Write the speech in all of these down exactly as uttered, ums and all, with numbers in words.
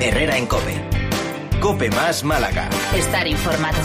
Herrera en COPE. COPE más Málaga. Estar informado.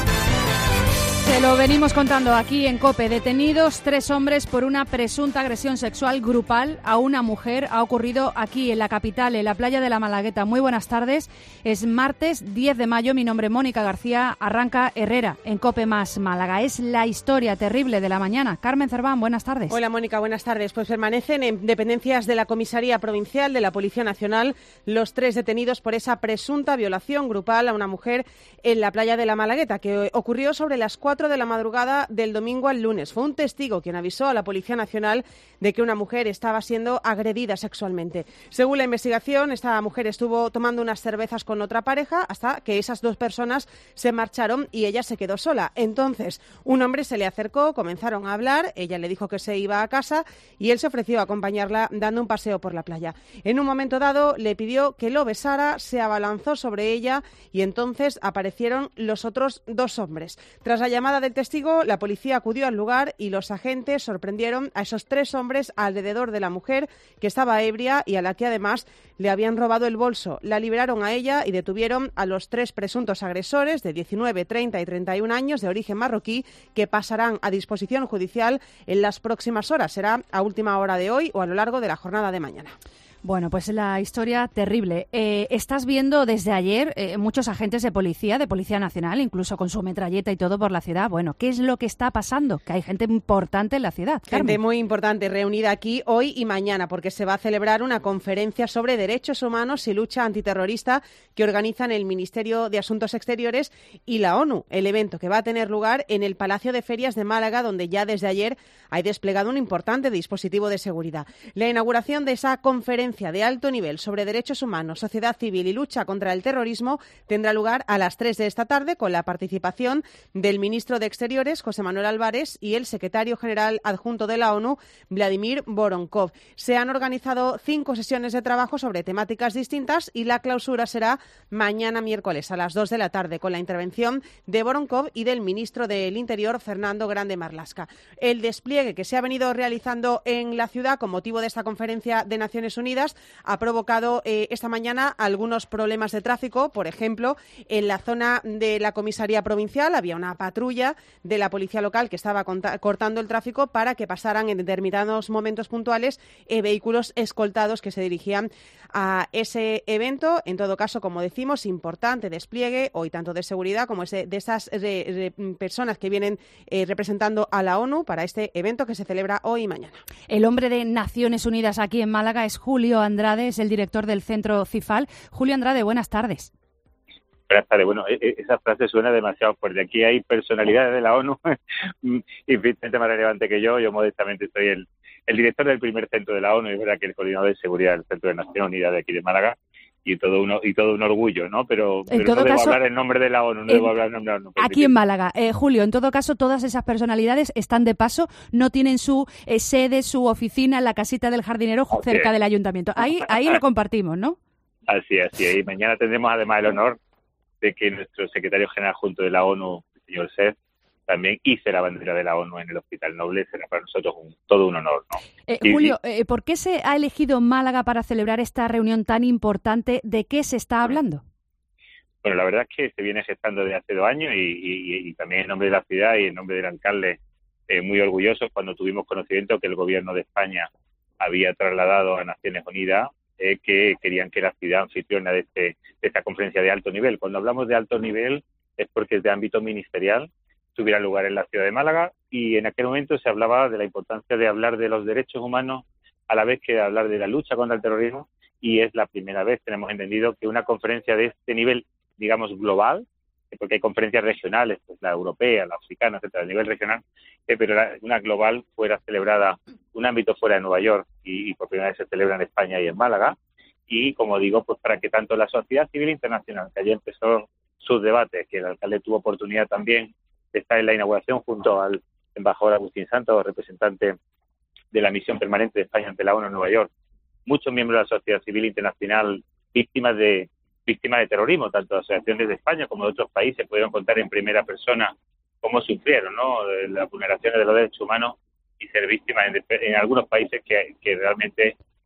Se lo venimos contando aquí en COPE. Detenidos tres hombres por una presunta agresión sexual grupal a una mujer. Ha ocurrido aquí en la capital, en la playa de la Malagueta. Muy buenas tardes. Es martes diez de mayo. Mi nombre es Mónica García. Arranca Herrera en COPE más Málaga. Es la historia terrible de la mañana. Carmen Cerván, buenas tardes. Hola Mónica, buenas tardes. Pues permanecen en dependencias de la Comisaría Provincial de la Policía Nacional los tres detenidos por esa presunta violación grupal a una mujer en la playa de la Malagueta, que ocurrió sobre las cuatro de la madrugada del domingo al lunes. Fue un testigo quien avisó a la Policía Nacional de que una mujer estaba siendo agredida sexualmente. Según la investigación, esta mujer estuvo tomando unas cervezas con otra pareja hasta que esas dos personas se marcharon y ella se quedó sola. Entonces, un hombre se le acercó, comenzaron a hablar, ella le dijo que se iba a casa y él se ofreció a acompañarla dando un paseo por la playa. En un momento dado le pidió que lo besara, se abalanzó sobre ella y entonces aparecieron los otros dos hombres. Tras la llamada del testigo, la policía acudió al lugar y los agentes sorprendieron a esos tres hombres alrededor de la mujer, que estaba ebria y a la que además le habían robado el bolso. La liberaron a ella y detuvieron a los tres presuntos agresores de diecinueve, treinta y treinta y un años de origen marroquí, que pasarán a disposición judicial en las próximas horas. Será a última hora de hoy o a lo largo de la jornada de mañana. Bueno, pues la historia terrible. Eh, estás viendo desde ayer eh, muchos agentes de policía, de Policía Nacional, incluso con su metralleta y todo por la ciudad. Bueno, ¿qué es lo que está pasando? Que hay gente importante en la ciudad. Gente Carmen. muy importante reunida aquí hoy y mañana, porque se va a celebrar una conferencia sobre derechos humanos y lucha antiterrorista que organizan el Ministerio de Asuntos Exteriores y la ONU. El evento que va a tener lugar en el Palacio de Ferias de Málaga, donde ya desde ayer hay desplegado un importante dispositivo de seguridad. La inauguración de esa conferencia de alto nivel sobre derechos humanos, sociedad civil y lucha contra el terrorismo tendrá lugar a las tres de esta tarde con la participación del ministro de Exteriores, José Manuel Álvarez, y el secretario general adjunto de la ONU, Vladimir Voronkov. Se han organizado cinco sesiones de trabajo sobre temáticas distintas y la clausura será mañana miércoles a las dos de la tarde con la intervención de Voronkov y del ministro del Interior, Fernando Grande Marlaska. El despliegue que se ha venido realizando en la ciudad con motivo de esta conferencia de Naciones Unidas ha provocado eh, esta mañana algunos problemas de tráfico. Por ejemplo, en la zona de la comisaría provincial había una patrulla de la policía local que estaba cortando el tráfico para que pasaran en determinados momentos puntuales eh, vehículos escoltados que se dirigían a ese evento. En todo caso, como decimos, importante despliegue hoy tanto de seguridad como ese, de esas de, de personas que vienen eh, representando a la ONU para este evento que se celebra hoy y mañana. El hombre de Naciones Unidas aquí en Málaga es Julio Andrade, es el director del centro CIFAL. Julio Andrade, buenas tardes. Buenas tardes. Bueno, esa frase suena demasiado fuerte. Aquí hay personalidades de la ONU infinitamente más relevante que yo. Yo modestamente soy el, el director del primer centro de la ONU y es verdad que el coordinador de seguridad del Centro de Naciones Unidas de aquí de Málaga. Y todo uno y todo un orgullo, ¿no? Pero, pero no debo caso, hablar en nombre de la ONU, no en, debo hablar en nombre de la ONU. Aquí en Málaga. Eh, Julio, en todo caso, todas esas personalidades están de paso, no tienen su eh, sede, su oficina en la casita del jardinero okay. cerca del ayuntamiento. Ahí ahí lo compartimos, ¿no? Así es, así es. Y mañana tendremos además el honor de que nuestro secretario general junto de la ONU, el señor Sef, también hice la bandera de la ONU en el Hospital Noble. Será para nosotros un, todo un honor, ¿no? Eh, Julio, eh, ¿por qué se ha elegido Málaga para celebrar esta reunión tan importante? ¿De qué se está hablando? Bueno, la verdad es que se viene gestando desde hace dos años y, y, y también en nombre de la ciudad y en nombre del alcalde, eh, muy orgullosos cuando tuvimos conocimiento que el gobierno de España había trasladado a Naciones Unidas eh, que querían que la ciudad anfitriona de, este, de esta conferencia de alto nivel. Cuando hablamos de alto nivel es porque es de ámbito ministerial, tuviera lugar en la ciudad de Málaga y en aquel momento se hablaba de la importancia de hablar de los derechos humanos a la vez que de hablar de la lucha contra el terrorismo y es la primera vez, tenemos entendido, que una conferencia de este nivel, digamos, global, porque hay conferencias regionales, pues la europea, la africana, etcétera, a nivel regional, eh, pero la, una global fuera celebrada, un ámbito fuera de Nueva York y, y por primera vez se celebra en España y en Málaga y, como digo, pues para que tanto la sociedad civil internacional, que allí empezó sus debates, que el alcalde tuvo oportunidad también está en la inauguración junto al embajador Agustín Santos, representante de la misión permanente de España ante la ONU en Nueva York. Muchos miembros de la sociedad civil internacional víctimas de víctimas de terrorismo, tanto de asociaciones de España como de otros países, pudieron contar en primera persona cómo sufrieron, ¿no?, las vulneraciones de los derechos humanos y ser víctimas en, en algunos países que, que realmente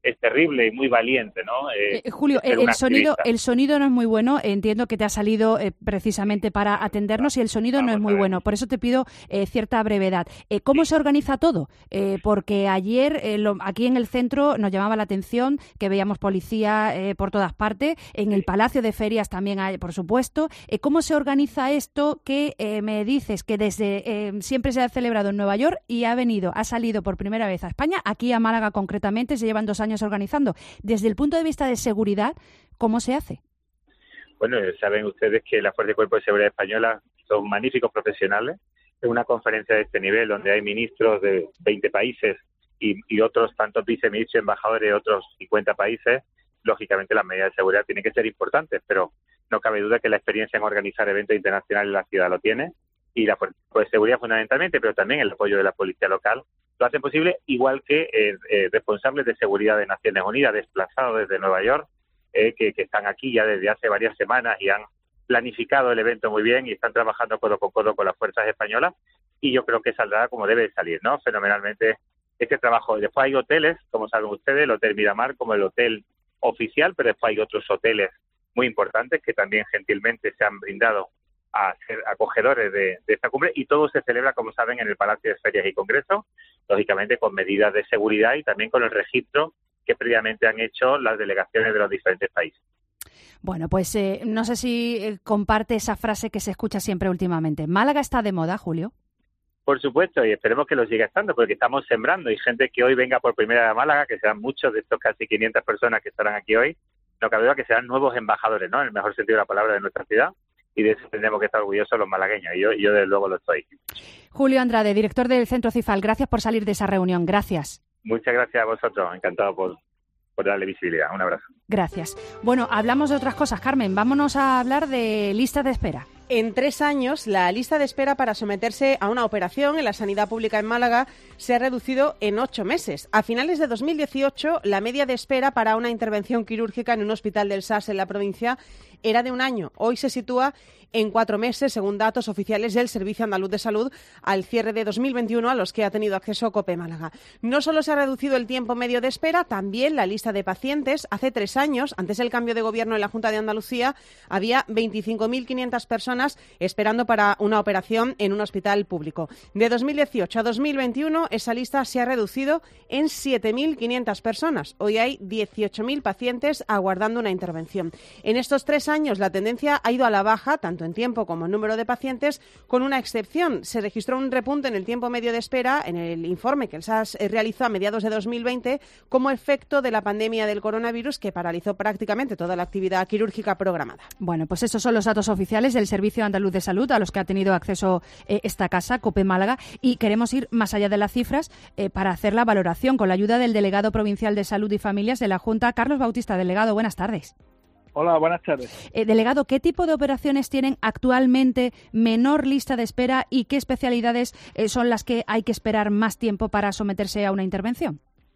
es terrible y muy valiente, ¿no? Eh, eh, Julio, el, el sonido el sonido no es muy bueno. Entiendo que te ha salido eh, precisamente para atendernos y el sonido Vamos no es muy bueno. Por eso te pido eh, cierta brevedad. Eh, ¿Cómo sí. se organiza todo? Eh, porque ayer eh, lo, aquí en el centro nos llamaba la atención que veíamos policía eh, por todas partes. En el Palacio de Ferias también hay, por supuesto. Eh, ¿Cómo se organiza esto que eh, me dices que desde eh, siempre se ha celebrado en Nueva York y ha venido, ha salido por primera vez a España, aquí a Málaga concretamente, se llevan dos años organizando? Desde el punto de vista de seguridad, ¿cómo se hace? Bueno, saben ustedes que la Fuerza de Cuerpo de Seguridad Española son magníficos profesionales. Es una conferencia de este nivel donde hay ministros de veinte países y, y otros tantos viceministros y embajadores de otros cincuenta países. Lógicamente las medidas de seguridad tienen que ser importantes, pero no cabe duda que la experiencia en organizar eventos internacionales en la ciudad lo tiene, y la Fuerza de Seguridad fundamentalmente, pero también el apoyo de la policía local lo hacen posible, igual que eh, eh, responsables de seguridad de Naciones Unidas desplazados desde Nueva York, eh, que, que están aquí ya desde hace varias semanas y han planificado el evento muy bien y están trabajando codo con codo con las fuerzas españolas, y yo creo que saldrá como debe de salir, ¿no? Fenomenalmente este trabajo. Después hay hoteles, como saben ustedes, el Hotel Miramar como el hotel oficial, pero después hay otros hoteles muy importantes que también gentilmente se han brindado a ser acogedores de, de esta cumbre, y todo se celebra, como saben, en el Palacio de Ferias y Congresos, lógicamente con medidas de seguridad y también con el registro que previamente han hecho las delegaciones de los diferentes países. Bueno, pues eh, no sé si eh, comparte esa frase que se escucha siempre últimamente. ¿Málaga está de moda, Julio? Por supuesto, y esperemos que lo siga estando, porque estamos sembrando, y gente que hoy venga por primera vez a Málaga, que serán muchos de estos casi quinientas personas que estarán aquí hoy, no cabe duda que serán nuevos embajadores, ¿no?, en el mejor sentido de la palabra, de nuestra ciudad. Y de eso tendremos que estar orgullosos los malagueños, y yo, yo desde luego lo estoy. Julio Andrade, director del Centro CIFAL, gracias por salir de esa reunión. Gracias. Muchas gracias a vosotros, encantado por, por darle visibilidad. Un abrazo. Gracias. Bueno, hablamos de otras cosas, Carmen. Vámonos a hablar de listas de espera. En tres años, la lista de espera para someterse a una operación en la sanidad pública en Málaga se ha reducido en ocho meses. A finales de dos mil dieciocho, la media de espera para una intervención quirúrgica en un hospital del S A S en la provincia era de un año. Hoy se sitúa en cuatro meses, según datos oficiales del Servicio Andaluz de Salud, al cierre de dos mil veintiuno, a los que ha tenido acceso COPE Málaga. No solo se ha reducido el tiempo medio de espera, también la lista de pacientes. Hace tres años, antes del cambio de gobierno en la Junta de Andalucía, había veinticinco mil quinientas personas esperando para una operación en un hospital público. De dos mil dieciocho a dos mil veintiuno, esa lista se ha reducido en siete mil quinientas personas. Hoy hay dieciocho mil pacientes aguardando una intervención. En estos tres años, la tendencia ha ido a la baja, tanto en tiempo como en número de pacientes, con una excepción. Se registró un repunte en el tiempo medio de espera en el informe que el S A S realizó a mediados de dos mil veinte como efecto de la pandemia del coronavirus, que paralizó prácticamente toda la actividad quirúrgica programada. Bueno, pues esos son los datos oficiales del Servicio Andaluz de Salud a los que ha tenido acceso eh, esta casa, COPE Málaga, y queremos ir más allá de las cifras eh, para hacer la valoración con la ayuda del delegado provincial de Salud y Familias de la Junta, Carlos Bautista. Delegado, buenas tardes. Hola, buenas tardes. Eh, delegado, ¿qué tipo de operaciones tienen actualmente menor lista de espera y qué especialidades eh, son las que hay que esperar más tiempo para someterse a una intervención?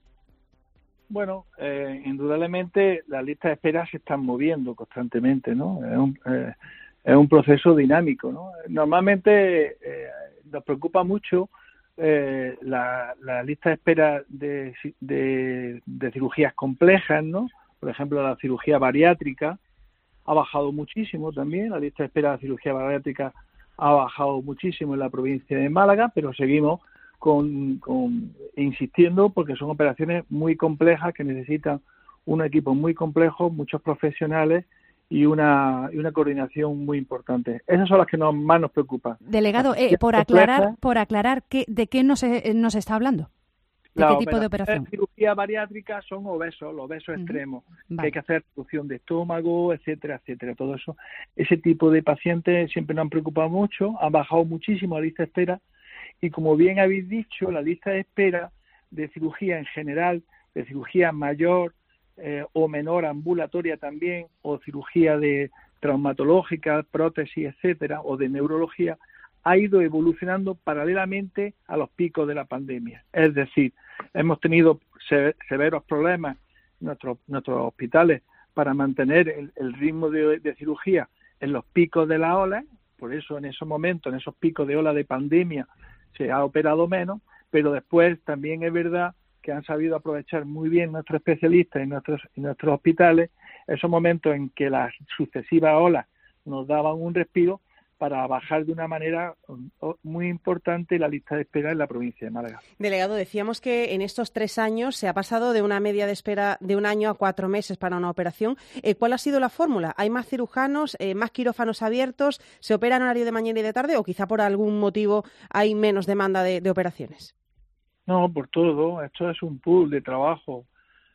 Bueno, eh, indudablemente las listas de espera se están moviendo constantemente, ¿no? Es un, eh, es un proceso dinámico, ¿no? Normalmente eh, nos preocupa mucho eh, la, la lista de espera de, de, de cirugías complejas, ¿no? Por ejemplo, la cirugía bariátrica ha bajado muchísimo también. La lista de espera de cirugía bariátrica ha bajado muchísimo en la provincia de Málaga, pero seguimos con, con insistiendo porque son operaciones muy complejas que necesitan un equipo muy complejo, muchos profesionales y una, y una coordinación muy importante. Esas son las que nos, más nos preocupan. Delegado, eh, por aclarar, por aclarar ¿qué, ¿de qué nos, nos está hablando? ¿De la qué tipo de operación? La cirugía bariátrica son obesos, los obesos uh-huh. extremos, vale. que hay que hacer reducción de estómago, etcétera, etcétera. Todo eso, ese tipo de pacientes siempre nos han preocupado mucho, han bajado muchísimo la lista de espera, y como bien habéis dicho, la lista de espera de cirugía en general, de cirugía mayor eh, o menor ambulatoria también, o cirugía de traumatológica, prótesis, etcétera, o de neurología, ha ido evolucionando paralelamente a los picos de la pandemia. Es decir, hemos tenido severos problemas en nuestros, nuestros hospitales para mantener el, el ritmo de, de cirugía en los picos de la ola. Por eso en esos momentos, en esos picos de ola de pandemia, se ha operado menos, pero después también es verdad que han sabido aprovechar muy bien nuestros especialistas y nuestros, y nuestros hospitales, esos momentos en que las sucesivas olas nos daban un respiro para bajar de una manera muy importante la lista de espera en la provincia de Málaga. Delegado, decíamos que en estos tres años se ha pasado de una media de espera de un año a cuatro meses para una operación. Eh, ¿Cuál ha sido la fórmula? ¿Hay más cirujanos, eh, más quirófanos abiertos? ¿Se opera en horario de mañana y de tarde o quizá por algún motivo hay menos demanda de, de operaciones? No, por todo. Esto es un pool de trabajo.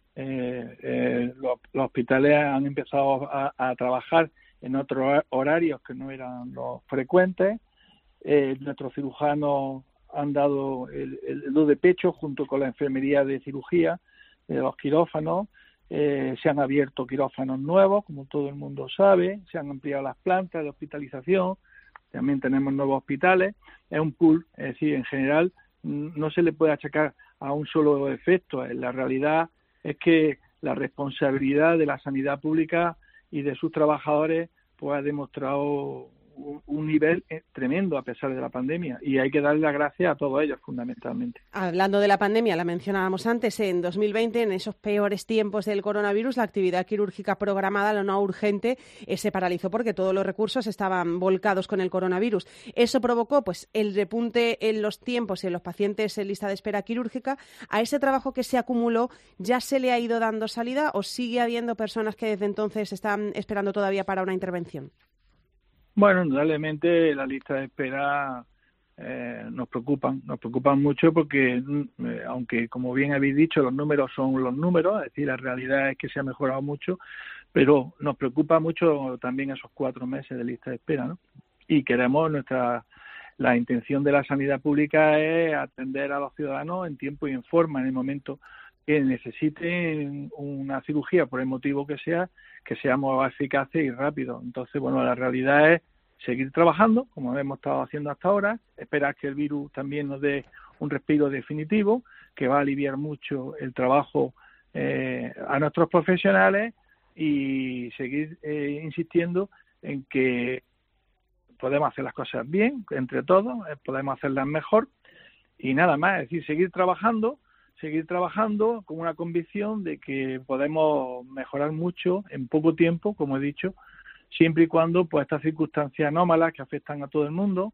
Eh, eh, los, los hospitales han empezado a, a trabajar en otros horarios que no eran los frecuentes. Eh, nuestros cirujanos han dado el, el do de pecho junto con la enfermería de cirugía de los quirófanos. Eh, se han abierto quirófanos nuevos, como todo el mundo sabe. Se han ampliado las plantas de hospitalización. También tenemos nuevos hospitales. Es un pool, es decir, en general no se le puede achacar a un solo efecto. La realidad es que la responsabilidad de la sanidad pública y de sus trabajadores pues ha demostrado un nivel tremendo a pesar de la pandemia, y hay que darle las gracias a todos ellos fundamentalmente. Hablando de la pandemia, la mencionábamos antes, en dos mil veinte, en esos peores tiempos del coronavirus, la actividad quirúrgica programada, la no urgente, eh, se paralizó porque todos los recursos estaban volcados con el coronavirus. Eso provocó pues el repunte en los tiempos y en los pacientes en lista de espera quirúrgica. ¿A ese trabajo que se acumuló ya se le ha ido dando salida o sigue habiendo personas que desde entonces están esperando todavía para una intervención? Bueno, indudablemente la lista de espera eh, nos preocupan, nos preocupan mucho porque, eh, aunque como bien habéis dicho, los números son los números, es decir, la realidad es que se ha mejorado mucho, pero nos preocupa mucho también esos cuatro meses de lista de espera, ¿no? Y queremos, nuestra, la intención de la sanidad pública es atender a los ciudadanos en tiempo y en forma, en el momento que necesiten una cirugía, por el motivo que sea, que seamos eficaces y rápidos. Entonces, bueno, la realidad es seguir trabajando, como hemos estado haciendo hasta ahora, esperar que el virus también nos dé un respiro definitivo, que va a aliviar mucho el trabajo eh, a nuestros profesionales, y seguir eh, insistiendo en que podemos hacer las cosas bien, entre todos, eh, podemos hacerlas mejor, y nada más, es decir, seguir trabajando, seguir trabajando con una convicción de que podemos mejorar mucho en poco tiempo, como he dicho, siempre y cuando pues estas circunstancias anómalas que afectan a todo el mundo,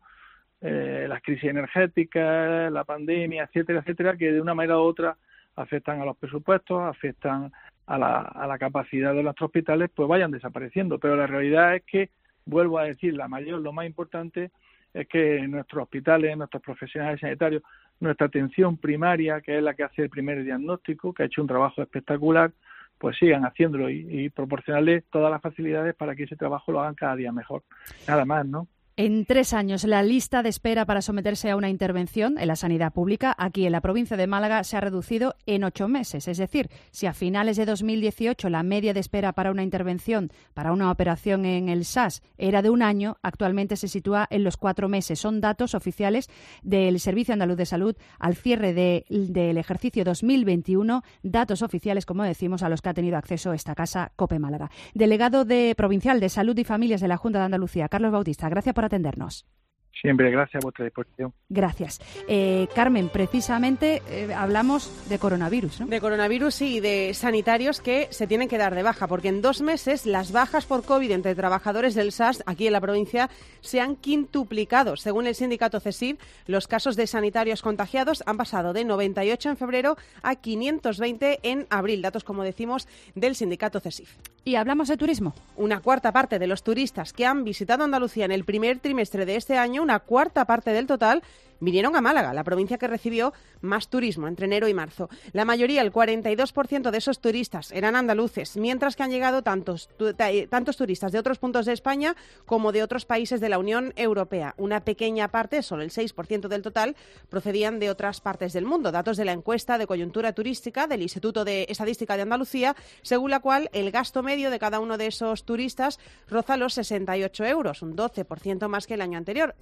eh, las crisis energéticas, la pandemia, etcétera, etcétera, que de una manera u otra afectan a los presupuestos, afectan a la, a la capacidad de nuestros hospitales, pues vayan desapareciendo. Pero la realidad es que, vuelvo a decir, la mayor, lo más importante es que nuestros hospitales, nuestros profesionales sanitarios, nuestra atención primaria, que es la que hace el primer diagnóstico, que ha hecho un trabajo espectacular, pues sigan haciéndolo y, y proporcionarles todas las facilidades para que ese trabajo lo hagan cada día mejor. Nada más, ¿no? En tres años, la lista de espera para someterse a una intervención en la sanidad pública aquí en la provincia de Málaga se ha reducido en ocho meses. Es decir, si a finales de dos mil dieciocho la media de espera para una intervención, para una operación en el S A S, era de un año, actualmente se sitúa en los cuatro meses. Son datos oficiales del Servicio Andaluz de Salud al cierre de, del ejercicio dos mil veintiuno, datos oficiales, como decimos, a los que ha tenido acceso esta casa COPE Málaga. Delegado de Provincial de Salud y Familias de la Junta de Andalucía, Carlos Bautista, gracias por atendernos. Siempre, gracias a vuestra disposición. Gracias. Eh, Carmen, precisamente eh, hablamos de coronavirus, ¿no? De coronavirus y de sanitarios que se tienen que dar de baja, porque en dos meses las bajas por COVID entre trabajadores del S A S aquí en la provincia se han quintuplicado. Según el sindicato CESIF, los casos de sanitarios contagiados han pasado de noventa y ocho en febrero a quinientos veinte en abril. Datos, como decimos, del sindicato CESIF. Y hablamos de turismo. Una cuarta parte de los turistas que han visitado Andalucía en el primer trimestre de este año, una cuarta parte del total, vinieron a Málaga, la provincia que recibió más turismo entre enero y marzo. La mayoría, el cuarenta y dos por ciento de esos turistas, eran andaluces, mientras que han llegado tantos, tu, tantos turistas de otros puntos de España como de otros países de la Unión Europea. Una pequeña parte, solo el seis por ciento del total, procedían de otras partes del mundo. Datos de la encuesta de coyuntura turística del Instituto de Estadística de Andalucía, según la cual el gasto medio de cada uno de esos turistas roza los sesenta y ocho euros, un doce por ciento más que el año anterior.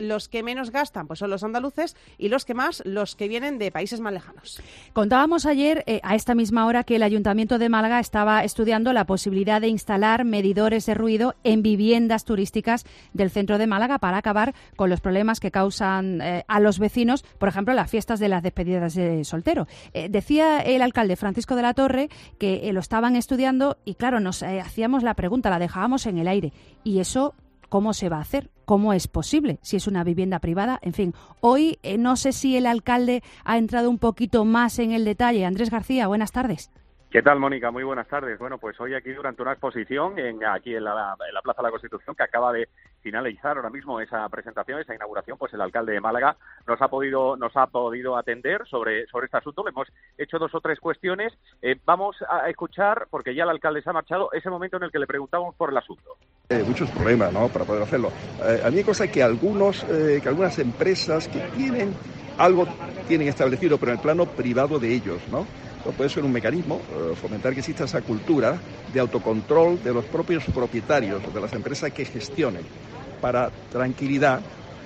los que menos gastan pues son los andaluces y los que más, los que vienen de países más lejanos. Contábamos ayer, eh, a esta misma hora, que el Ayuntamiento de Málaga estaba estudiando la posibilidad de instalar medidores de ruido en viviendas turísticas del centro de Málaga para acabar con los problemas que causan eh, a los vecinos, por ejemplo, las fiestas de las despedidas de soltero. Eh, decía el alcalde Francisco de la Torre que eh, lo estaban estudiando y, claro, nos eh, hacíamos la pregunta, la dejábamos en el aire. ¿Y eso cómo se va a hacer? ¿Cómo es posible? Si es una vivienda privada, en fin. Hoy eh, no sé si el alcalde ha entrado un poquito más en el detalle. Andrés García, buenas tardes. ¿Qué tal, Mónica? Muy buenas tardes. Bueno, pues hoy aquí durante una exposición en, aquí en la, en la Plaza de la Constitución, que acaba de finalizar ahora mismo esa presentación, esa inauguración, pues el alcalde de Málaga nos ha podido nos ha podido atender sobre, sobre este asunto. Le hemos hecho dos o tres cuestiones. Eh, vamos a escuchar, porque ya el alcalde se ha marchado, ese momento en el que le preguntamos por el asunto. Eh, muchos problemas, ¿no?, para poder hacerlo. Eh, a mí hay cosas que algunos, eh, que algunas empresas que tienen algo tienen establecido, pero en el plano privado de ellos, ¿no? Puede ser un mecanismo, eh, fomentar que exista esa cultura de autocontrol de los propios propietarios, de las empresas que gestionen, para tranquilidad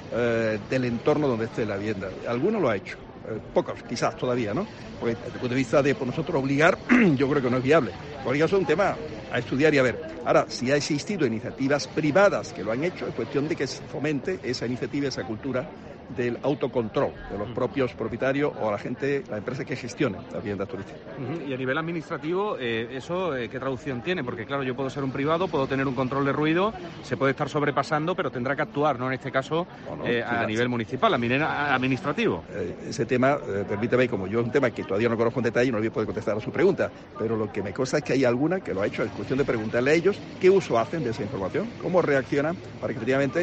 eh, del entorno donde esté la vivienda. Alguno lo ha hecho, eh, pocos quizás todavía, ¿no? Porque desde el punto de vista de por nosotros obligar, yo creo que no es viable. Por eso es un tema a estudiar y a ver. Ahora, si ha existido iniciativas privadas que lo han hecho, es cuestión de que se fomente esa iniciativa, esa cultura del autocontrol de los propios propietarios o la gente, la empresa que gestione las viviendas turísticas. Uh-huh. Y a nivel administrativo, eh, ¿eso eh, qué traducción tiene? Porque claro, yo puedo ser un privado, puedo tener un control de ruido, se puede estar sobrepasando, pero tendrá que actuar, ¿no? En este caso, no, no, eh, a nivel municipal, a nivel administrativo. Eh, ese tema, eh, permítame, como yo es un tema que todavía no conozco en detalle, no voy a poder contestar a su pregunta, pero lo que me consta es que hay alguna que lo ha hecho, es cuestión de preguntarle a ellos qué uso hacen de esa información, cómo reaccionan para que efectivamente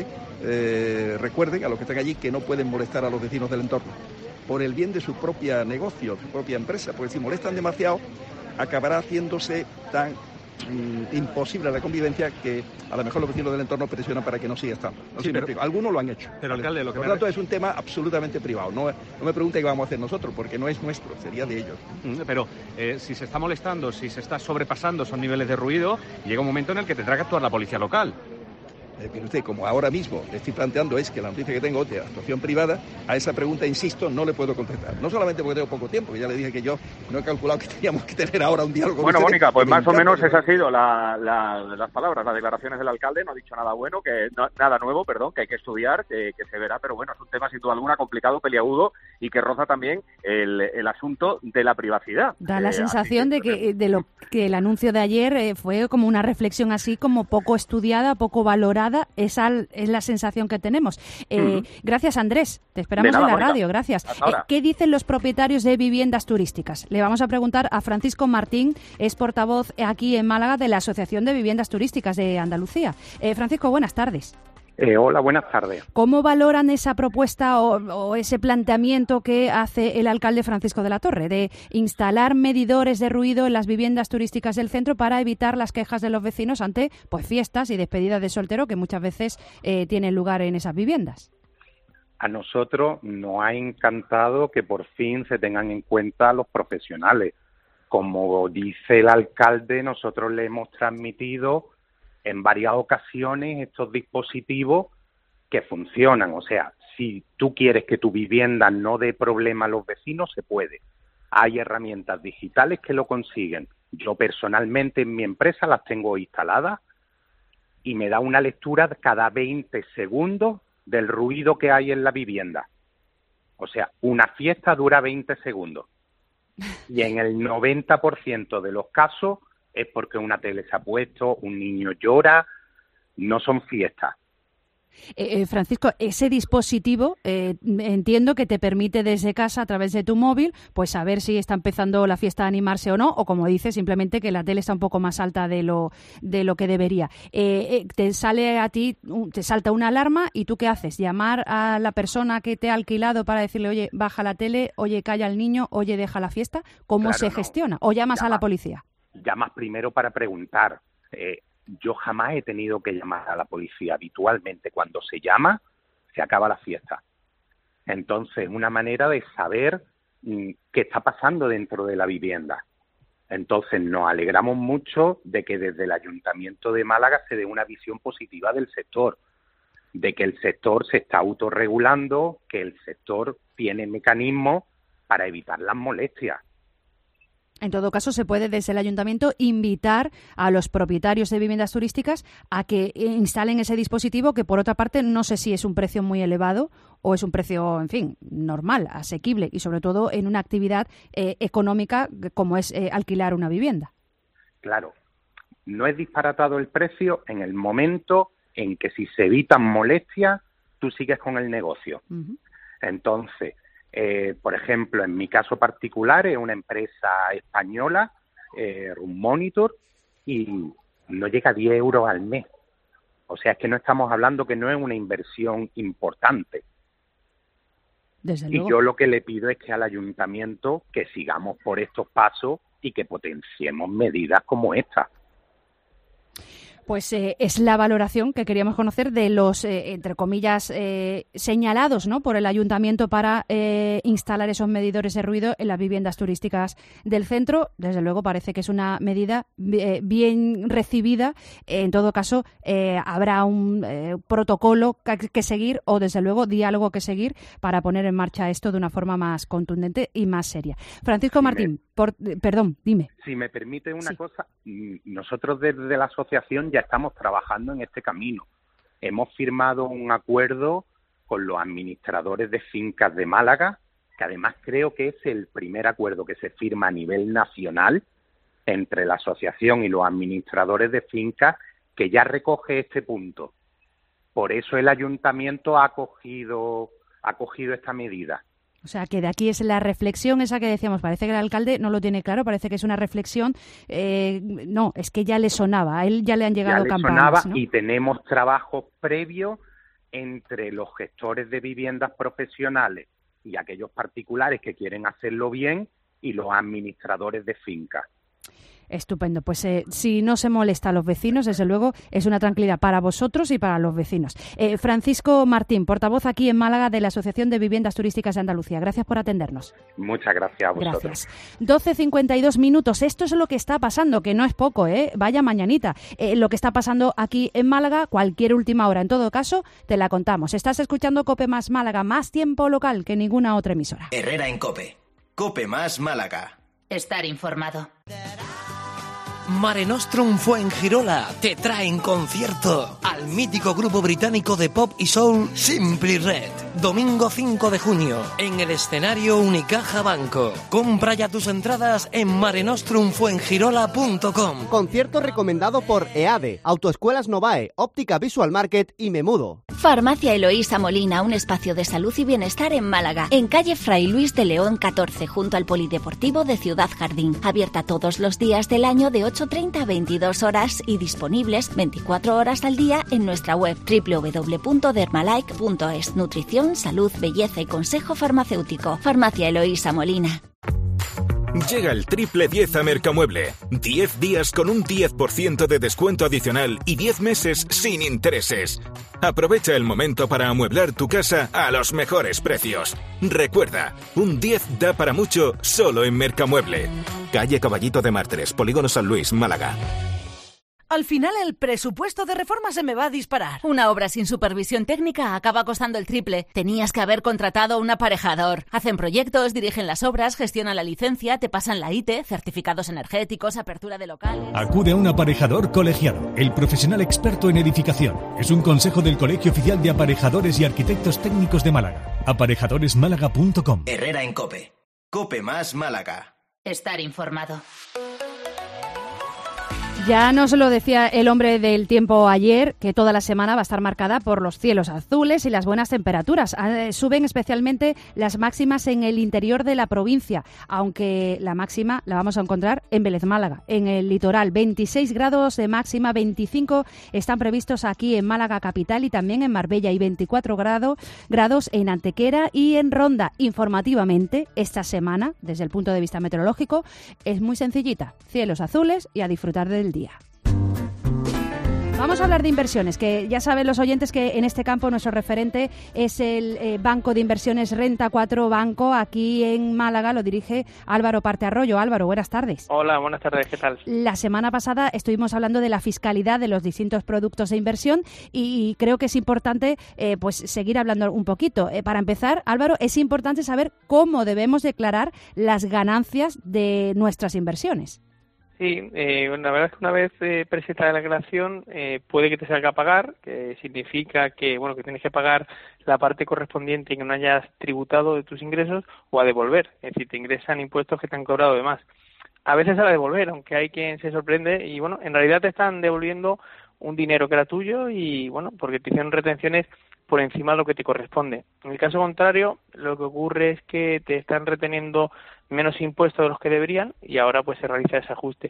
eh, recuerden a los que están allí que no pueden molestar a los vecinos del entorno, por el bien de su propio negocio, su propia empresa, porque si molestan demasiado, acabará haciéndose tan mm, imposible la convivencia que a lo mejor los vecinos del entorno presionan para que no siga estando. No sí, sé, pero, me algunos lo han hecho. Pero, alcalde, lo que por lo tanto, es un tema absolutamente privado. No, no me pregunte qué vamos a hacer nosotros, porque no es nuestro, sería de ellos. Pero eh, si se está molestando, si se está sobrepasando esos niveles de ruido, llega un momento en el que tendrá que actuar la policía local. Eh, pero usted, como ahora mismo le estoy planteando es que la noticia que tengo de actuación privada, a esa pregunta, insisto, no le puedo contestar. No solamente porque tengo poco tiempo, que ya le dije que yo no he calculado que teníamos que tener ahora un diálogo. Bueno, con Mónica, pues más o menos pero... esas han sido la, la, las palabras, las declaraciones del alcalde. No ha dicho nada bueno, que no, nada nuevo, perdón, que hay que estudiar, que, que se verá, pero bueno, es un tema sin duda alguna complicado, peliagudo y que roza también el, el asunto de la privacidad. Da la eh, sensación de que de lo que el anuncio de ayer eh, fue como una reflexión así como poco estudiada, poco valorada. Esa es la sensación que tenemos. Eh, uh-huh. Gracias, Andrés. Te esperamos nada, en la Mónica. Radio. Gracias. Eh, ¿Qué dicen los propietarios de viviendas turísticas? Le vamos a preguntar a Francisco Martín, es portavoz aquí en Málaga de la Asociación de Viviendas Turísticas de Andalucía. Eh, Francisco, buenas tardes. Eh, hola, buenas tardes. ¿Cómo valoran esa propuesta o, o ese planteamiento que hace el alcalde Francisco de la Torre de instalar medidores de ruido en las viviendas turísticas del centro para evitar las quejas de los vecinos ante pues fiestas y despedidas de soltero que muchas veces eh, tienen lugar en esas viviendas? A nosotros nos ha encantado que por fin se tengan en cuenta los profesionales. Como dice el alcalde, nosotros le hemos transmitido en varias ocasiones estos dispositivos que funcionan. O sea, si tú quieres que tu vivienda no dé problema a los vecinos, se puede. Hay herramientas digitales que lo consiguen. Yo personalmente en mi empresa las tengo instaladas y me da una lectura cada veinte segundos del ruido que hay en la vivienda. O sea, una fiesta dura veinte segundos. Y en el noventa por ciento de los casos es porque una tele se ha puesto, un niño llora, no son fiestas. Eh, eh, Francisco, ese dispositivo eh, entiendo que te permite desde casa, a través de tu móvil, pues saber si está empezando la fiesta a animarse o no, o como dices, simplemente que la tele está un poco más alta de lo de lo que debería. Eh, eh, te sale a ti, te salta una alarma y ¿tú qué haces? ¿Llamar a la persona que te ha alquilado para decirle, oye, baja la tele, oye, calla al niño, oye, deja la fiesta? ¿Cómo claro, se no. gestiona? ¿O llamas Llama, a la policía? Llamas primero para preguntar. Eh, Yo jamás he tenido que llamar a la policía. Habitualmente, cuando se llama, se acaba la fiesta. Entonces, una manera de saber mm, qué está pasando dentro de la vivienda. Entonces, nos alegramos mucho de que desde el Ayuntamiento de Málaga se dé una visión positiva del sector. de que el sector se está autorregulando, que el sector tiene mecanismos para evitar las molestias. En todo caso, se puede desde el ayuntamiento invitar a los propietarios de viviendas turísticas a que instalen ese dispositivo, que por otra parte no sé si es un precio muy elevado o es un precio, en fin, normal, asequible y sobre todo en una actividad eh, económica como es eh, alquilar una vivienda. Claro, no es disparatado el precio en el momento en que si se evitan molestias, tú sigues con el negocio. Uh-huh. Entonces, Eh, por ejemplo, en mi caso particular es una empresa española, eh, Room Monitor, y no llega a diez euros al mes. O sea, es que no estamos hablando que no es una inversión importante. Desde y luego. Yo lo que le pido es que al ayuntamiento que sigamos por estos pasos y que potenciemos medidas como esta. Pues eh, es la valoración que queríamos conocer de los, eh, entre comillas, eh, señalados, ¿no?, por el ayuntamiento para eh, instalar esos medidores de ruido en las viviendas turísticas del centro. Desde luego parece que es una medida eh, bien recibida. En todo caso, eh, habrá un eh, protocolo que, que seguir o, desde luego, diálogo que seguir para poner en marcha esto de una forma más contundente y más seria. Francisco Sí, Martín, me... por, perdón, dime. Si me permite una Sí. cosa, nosotros desde la asociación ya estamos trabajando en este camino. Hemos firmado un acuerdo con los administradores de fincas de Málaga, que además creo que es el primer acuerdo que se firma a nivel nacional entre la asociación y los administradores de fincas, que ya recoge este punto. Por eso el ayuntamiento ha cogido, ha cogido esta medida. O sea, que de aquí es la reflexión esa que decíamos. Parece que el alcalde no lo tiene claro, parece que es una reflexión. Eh, no, es que ya le sonaba, a él ya le han llegado ya le campanas, sonaba, ¿no? Y tenemos trabajos previos entre los gestores de viviendas profesionales y aquellos particulares que quieren hacerlo bien y los administradores de fincas. Estupendo. Pues eh, si no se molesta a los vecinos, desde luego es una tranquilidad para vosotros y para los vecinos. Eh, Francisco Martín, portavoz aquí en Málaga de la Asociación de Viviendas Turísticas de Andalucía. Gracias por atendernos. Muchas gracias a vosotros. Gracias. doce cincuenta y dos minutos. Esto es lo que está pasando, que no es poco, ¿eh? Vaya mañanita. Eh, lo que está pasando aquí en Málaga, cualquier última hora. En todo caso, te la contamos. Estás escuchando COPE más Málaga, más tiempo local que ninguna otra emisora. Herrera en COPE. COPE más Málaga. Estar informado. Mare Nostrum Fuengirola te trae en concierto al mítico grupo británico de pop y soul Simply Red. Domingo cinco de junio, en el escenario Unicaja Banco. Compra ya tus entradas en mare nostrum fuengirola punto com. Concierto recomendado por EADE, Autoescuelas Novae, Óptica Visual Market y Memudo. Farmacia Eloísa Molina, un espacio de salud y bienestar en Málaga, en calle Fray Luis de León catorce, junto al Polideportivo de Ciudad Jardín. Abierta todos los días del año de ocho treinta a veintidós horas y disponibles veinticuatro horas al día en nuestra web doble u doble u doble u punto dermalike punto es. Nutrición, salud, belleza y consejo farmacéutico. Farmacia Eloísa Molina. Llega el triple diez a Mercamueble. diez días con un diez por ciento de descuento adicional y diez meses sin intereses. Aprovecha el momento para amueblar tu casa a los mejores precios. Recuerda, un diez da para mucho solo en Mercamueble. Calle Caballito de Mártires, Polígono San Luis, Málaga. Al final el presupuesto de reforma se me va a disparar. Una obra sin supervisión técnica acaba costando el triple. Tenías que haber contratado un aparejador. Hacen proyectos, dirigen las obras, gestionan la licencia, te pasan la I T E, certificados energéticos, apertura de locales. Acude a un aparejador colegiado, el profesional experto en edificación. Es un consejo del Colegio Oficial de Aparejadores y Arquitectos Técnicos de Málaga. aparejadores málaga punto com. Herrera en COPE. COPE más Málaga. Estar informado. Ya nos lo decía el hombre del tiempo ayer, que toda la semana va a estar marcada por los cielos azules y las buenas temperaturas. Eh, suben especialmente las máximas en el interior de la provincia, aunque la máxima la vamos a encontrar en Vélez Málaga, en el litoral. veintiséis grados de máxima, veinticinco están previstos aquí en Málaga capital y también en Marbella, y veinticuatro grado, grados en Antequera y en Ronda. Informativamente, esta semana, desde el punto de vista meteorológico, es muy sencillita. Cielos azules y a disfrutar del día. Vamos a hablar de inversiones, que ya saben los oyentes que en este campo nuestro referente es el eh, Banco de Inversiones Renta cuatro Banco. Aquí en Málaga lo dirige Álvaro Partearroyo. Álvaro, buenas tardes. Hola, buenas tardes, ¿qué tal? La semana pasada estuvimos hablando de la fiscalidad de los distintos productos de inversión y, y creo que es importante eh, pues seguir hablando un poquito. Eh, para empezar, Álvaro, es importante saber cómo debemos declarar las ganancias de nuestras inversiones. Sí, eh, la verdad es que una vez eh, presentada la declaración eh, puede que te salga a pagar, que significa que bueno que tienes que pagar la parte correspondiente y que no hayas tributado de tus ingresos, o a devolver, es decir, te ingresan impuestos que te han cobrado de más. A veces a devolver, aunque hay quien se sorprende y bueno, en realidad te están devolviendo un dinero que era tuyo y bueno, porque te hicieron retenciones por encima de lo que te corresponde. En el caso contrario, lo que ocurre es que te están reteniendo menos impuestos de los que deberían y ahora pues se realiza ese ajuste.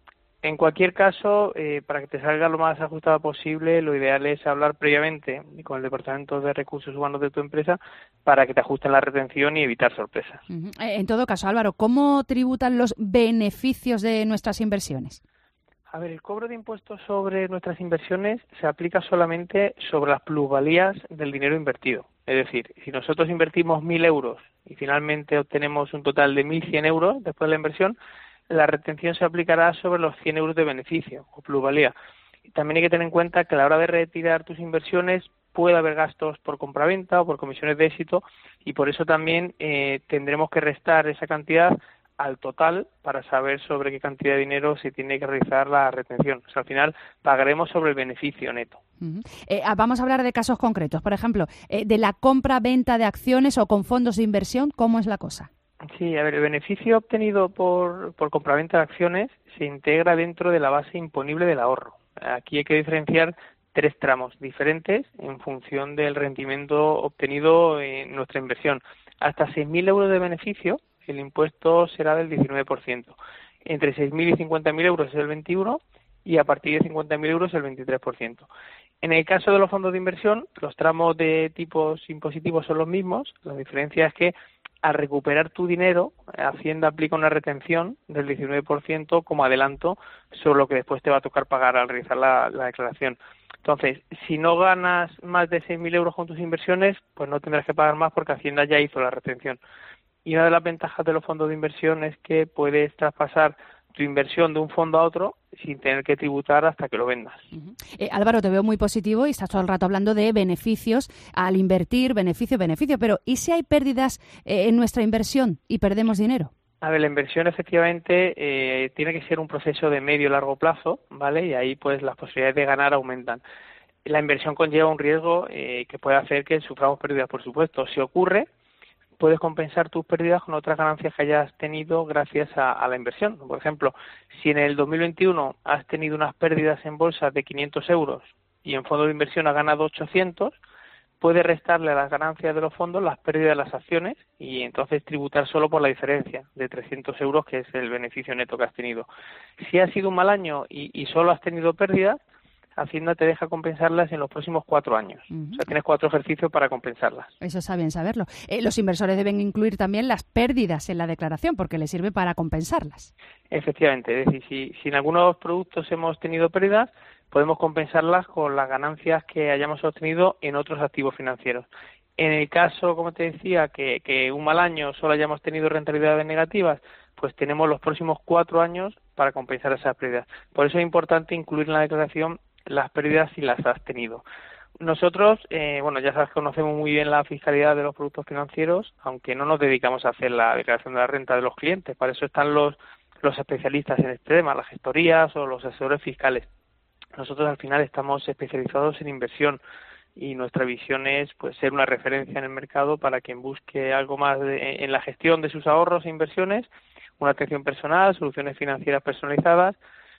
En cualquier caso, eh, para que te salga lo más ajustado posible, lo ideal es hablar previamente con el Departamento de Recursos Humanos de tu empresa para que te ajusten la retención y evitar sorpresas. Uh-huh. En todo caso, Álvaro, ¿cómo tributan los beneficios de nuestras inversiones? A ver, el cobro de impuestos sobre nuestras inversiones se aplica solamente sobre las plusvalías del dinero invertido. Es decir, si nosotros invertimos mil euros y finalmente obtenemos un total de mil cien euros después de la inversión, la retención se aplicará sobre los cien euros de beneficio o plusvalía. Y también hay que tener en cuenta que a la hora de retirar tus inversiones puede haber gastos por compraventa o por comisiones de éxito y por eso también eh, tendremos que restar esa cantidad al total para saber sobre qué cantidad de dinero se tiene que realizar la retención. O sea, al final pagaremos sobre el beneficio neto. Uh-huh. Eh, vamos a hablar de casos concretos. Por ejemplo, eh, de la compra-venta de acciones o con fondos de inversión, ¿cómo es la cosa? Sí, a ver, el beneficio obtenido por, por compraventa de acciones se integra dentro de la base imponible del ahorro. Aquí hay que diferenciar tres tramos diferentes en función del rendimiento obtenido en nuestra inversión. Hasta seis mil euros de beneficio, el impuesto será del diecinueve por ciento. Entre seis mil y cincuenta mil euros es el veintiuno por ciento y a partir de cincuenta mil euros el veintitrés por ciento. En el caso de los fondos de inversión, los tramos de tipos impositivos son los mismos. La diferencia es que al recuperar tu dinero, Hacienda aplica una retención del diecinueve por ciento como adelanto sobre lo que después te va a tocar pagar al realizar la, la declaración. Entonces, si no ganas más de seis mil euros con tus inversiones, pues no tendrás que pagar más porque Hacienda ya hizo la retención. Y una de las ventajas de los fondos de inversión es que puedes traspasar tu inversión de un fondo a otro sin tener que tributar hasta que lo vendas. Uh-huh. Eh, Álvaro, te veo muy positivo y estás todo el rato hablando de beneficios al invertir, beneficio, beneficio, pero ¿y si hay pérdidas eh, en nuestra inversión y perdemos dinero? A ver, la inversión efectivamente eh, tiene que ser un proceso de medio y largo plazo, ¿vale? Y ahí pues las posibilidades de ganar aumentan. La inversión conlleva un riesgo eh, que puede hacer que suframos pérdidas, por supuesto. Si ocurre, puedes compensar tus pérdidas con otras ganancias que hayas tenido gracias a, a la inversión. Por ejemplo, si en el dos mil veintiuno has tenido unas pérdidas en bolsa de quinientos euros y en fondo de inversión has ganado ochocientos, puedes restarle a las ganancias de los fondos las pérdidas de las acciones y entonces tributar solo por la diferencia de trescientos euros, que es el beneficio neto que has tenido. Si ha sido un mal año y, y solo has tenido pérdidas, Hacienda te deja compensarlas en los próximos cuatro años. Uh-huh. O sea, tienes cuatro ejercicios para compensarlas. Eso está bien saberlo. Eh, los inversores deben incluir también las pérdidas en la declaración porque les sirve para compensarlas. Efectivamente. Es decir, si, si en algunos productos hemos tenido pérdidas, podemos compensarlas con las ganancias que hayamos obtenido en otros activos financieros. En el caso, como te decía, que, que un mal año solo hayamos tenido rentabilidades negativas, pues tenemos los próximos cuatro años para compensar esas pérdidas. Por eso es importante incluir en la declaración las pérdidas si las has tenido. Nosotros, eh, bueno, ya sabes que conocemos muy bien la fiscalidad de los productos financieros, aunque no nos dedicamos a hacer la declaración de la renta de los clientes. Para eso están los, los especialistas en este tema, las gestorías o los asesores fiscales. Nosotros al final estamos especializados en inversión y nuestra visión es pues ser una referencia en el mercado para quien busque algo más de, en la gestión de sus ahorros e inversiones, una atención personal, soluciones financieras personalizadas,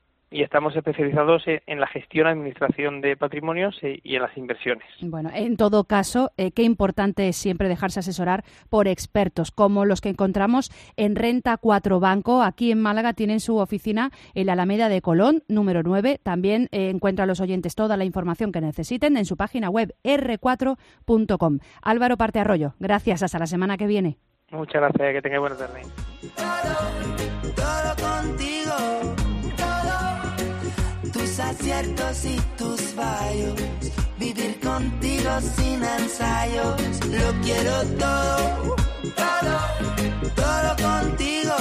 y estamos especializados en la gestión, administración de patrimonios y en las inversiones. Bueno, en todo caso, eh, qué importante es siempre dejarse asesorar por expertos, como los que encontramos en Renta cuatro Banco. Aquí en Málaga tienen su oficina en la Alameda de Colón, número nueve. También eh, encuentran los oyentes toda la información que necesiten en su página web erre cuatro punto com. Álvaro Partearroyo, gracias. Hasta la semana que viene. Muchas gracias. Que tengáis buena tarde. Todo, todo contigo. Todo, tu salud. aciertos y tus fallos, vivir contigo sin ensayos. Lo quiero todo, todo, todo contigo,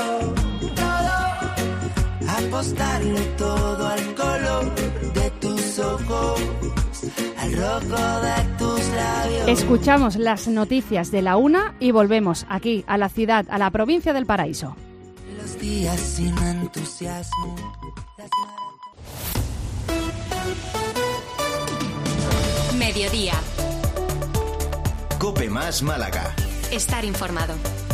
todo. Apostarle todo al color de tus ojos, al rojo de tus labios. Escuchamos las noticias de la una y volvemos aquí, a la ciudad, a la provincia del Paraíso. Los días sin entusiasmo. Las... Mediodía. COPE más Málaga. Estar informado.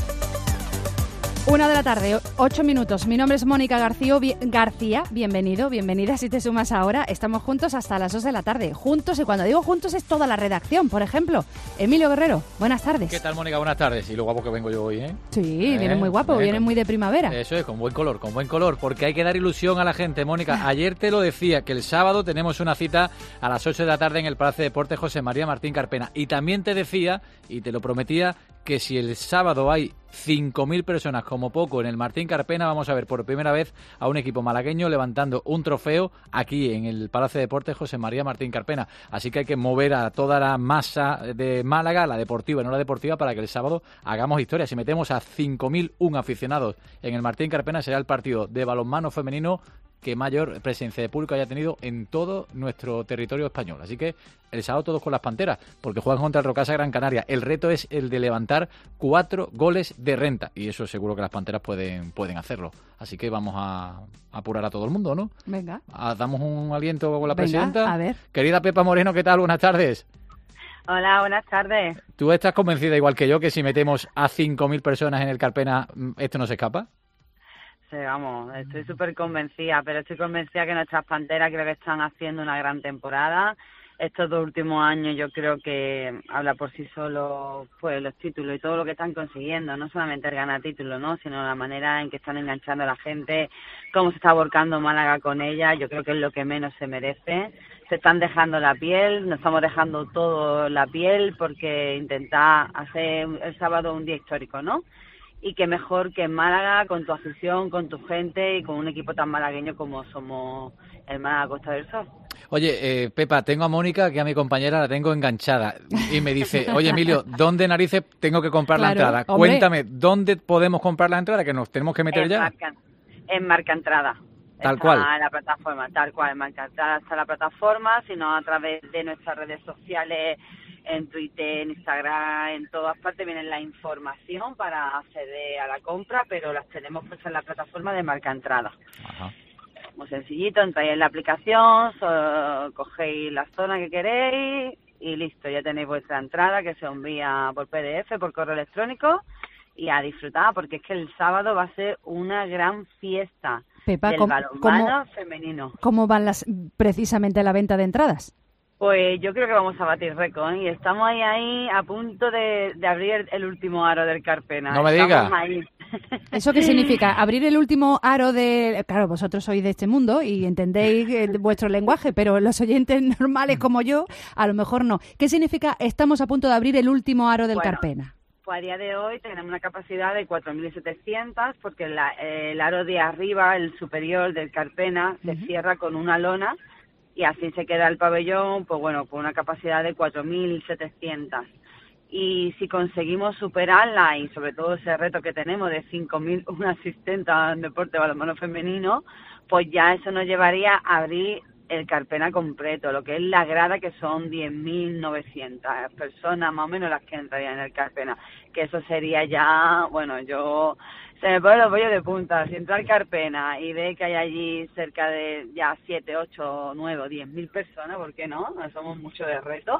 Una de la tarde, ocho minutos. Mi nombre es Mónica García. García, bienvenido, bienvenida si te sumas ahora. Estamos juntos hasta las dos de la tarde. Juntos, y cuando digo juntos es toda la redacción. Por ejemplo, Emilio Guerrero, buenas tardes. ¿Qué tal, Mónica? Buenas tardes. Y lo guapo que vengo yo hoy, ¿eh? Sí, ¿Eh? vienes muy guapo, ¿Eh? vienes muy de primavera. Eso es, con buen color, con buen color, porque hay que dar ilusión a la gente, Mónica. Ayer te lo decía, que el sábado tenemos una cita a las ocho de la tarde en el Palacio de Deportes José María Martín Carpena. Y también te decía, y te lo prometía, que si el sábado hay cinco mil personas como poco en el Martín Carpena, vamos a ver por primera vez a un equipo malagueño levantando un trofeo aquí en el Palacio de Deportes José María Martín Carpena. Así que hay que mover a toda la masa de Málaga, la deportiva y no la deportiva, para que el sábado hagamos historia. Si metemos a cinco mil uno aficionados en el Martín Carpena, será el partido de balonmano femenino que mayor presencia de público haya tenido en todo nuestro territorio español. Así que el sábado todos con las Panteras, porque juegan contra el Rocasa Gran Canaria. El reto es el de levantar cuatro goles de renta, y eso seguro que las Panteras pueden pueden hacerlo. Así que vamos a apurar a todo el mundo, ¿no? Venga. A, damos un aliento con la Venga, presidenta. a ver. Querida Pepa Moreno, ¿qué tal? Buenas tardes. Hola, buenas tardes. ¿Tú estás convencida, igual que yo, que si metemos a cinco mil personas en el Carpena, esto no se escapa? Sí, vamos, estoy súper convencida, pero estoy convencida que nuestras Panteras creo que están haciendo una gran temporada. Estos dos últimos años yo creo que habla por sí solo pues los títulos y todo lo que están consiguiendo, no solamente el ganar títulos, ¿no?, sino la manera en que están enganchando a la gente, cómo se está volcando Málaga con ella. Yo creo que es lo que menos se merece. Se están dejando la piel, nos estamos dejando todo la piel, porque intentar hacer el sábado un día histórico, ¿no? Y qué mejor que en Málaga, con tu afición, con tu gente y con un equipo tan malagueño como somos el Málaga Costa del Sol. Oye, eh, Pepa, tengo a Mónica, que a mi compañera la tengo enganchada, y me dice, oye, Emilio, ¿dónde narices tengo que comprar Claro, la entrada? hombre. Cuéntame, ¿dónde podemos comprar la entrada? Que nos tenemos que meter en ya. Marca, en Marca Entrada. Tal está cual. En la plataforma, tal cual, en Marca Entrada está la plataforma, sino a través de nuestras redes sociales, en Twitter, en Instagram, en todas partes viene la información para acceder a la compra, pero las tenemos puestas en la plataforma de Marca Entrada. Ajá. Muy sencillito, entráis en la aplicación, so, cogéis la zona que queréis y listo, ya tenéis vuestra entrada, que se envía por P D F, por correo electrónico, y a disfrutar, porque es que el sábado va a ser una gran fiesta Pepa, del ¿cómo- balonmano cómo- femenino. ¿Cómo van las precisamente la venta de entradas? Pues yo creo que vamos a batir récord, ¿eh? Y estamos ahí, ahí a punto de, de abrir el, el último aro del Carpena. No me Estamos diga. ahí. ¿Eso qué significa? Abrir el último aro de... Claro, vosotros sois de este mundo y entendéis eh, vuestro lenguaje, pero los oyentes normales como yo, a lo mejor no. ¿Qué significa estamos a punto de abrir el último aro del Bueno, Carpena? Pues a día de hoy tenemos una capacidad de cuatro mil setecientos, porque la- el aro de arriba, el superior del Carpena, se cierra con una lona y así se queda el pabellón, pues bueno, con una capacidad de cuatro mil setecientos. Y si conseguimos superarla, y sobre todo ese reto que tenemos de cinco mil una asistenta en deporte balonmano femenino, pues ya eso nos llevaría a abrir el Carpena completo, lo que es la grada, que son diez mil novecientas personas más o menos las que entrarían en el Carpena, que eso sería ya, bueno, yo se me ponen los vellos de punta. Si entra al Carpena y ve que hay allí cerca de ya siete, ocho, nueve o diez mil personas, ¿por qué no? No somos mucho de reto.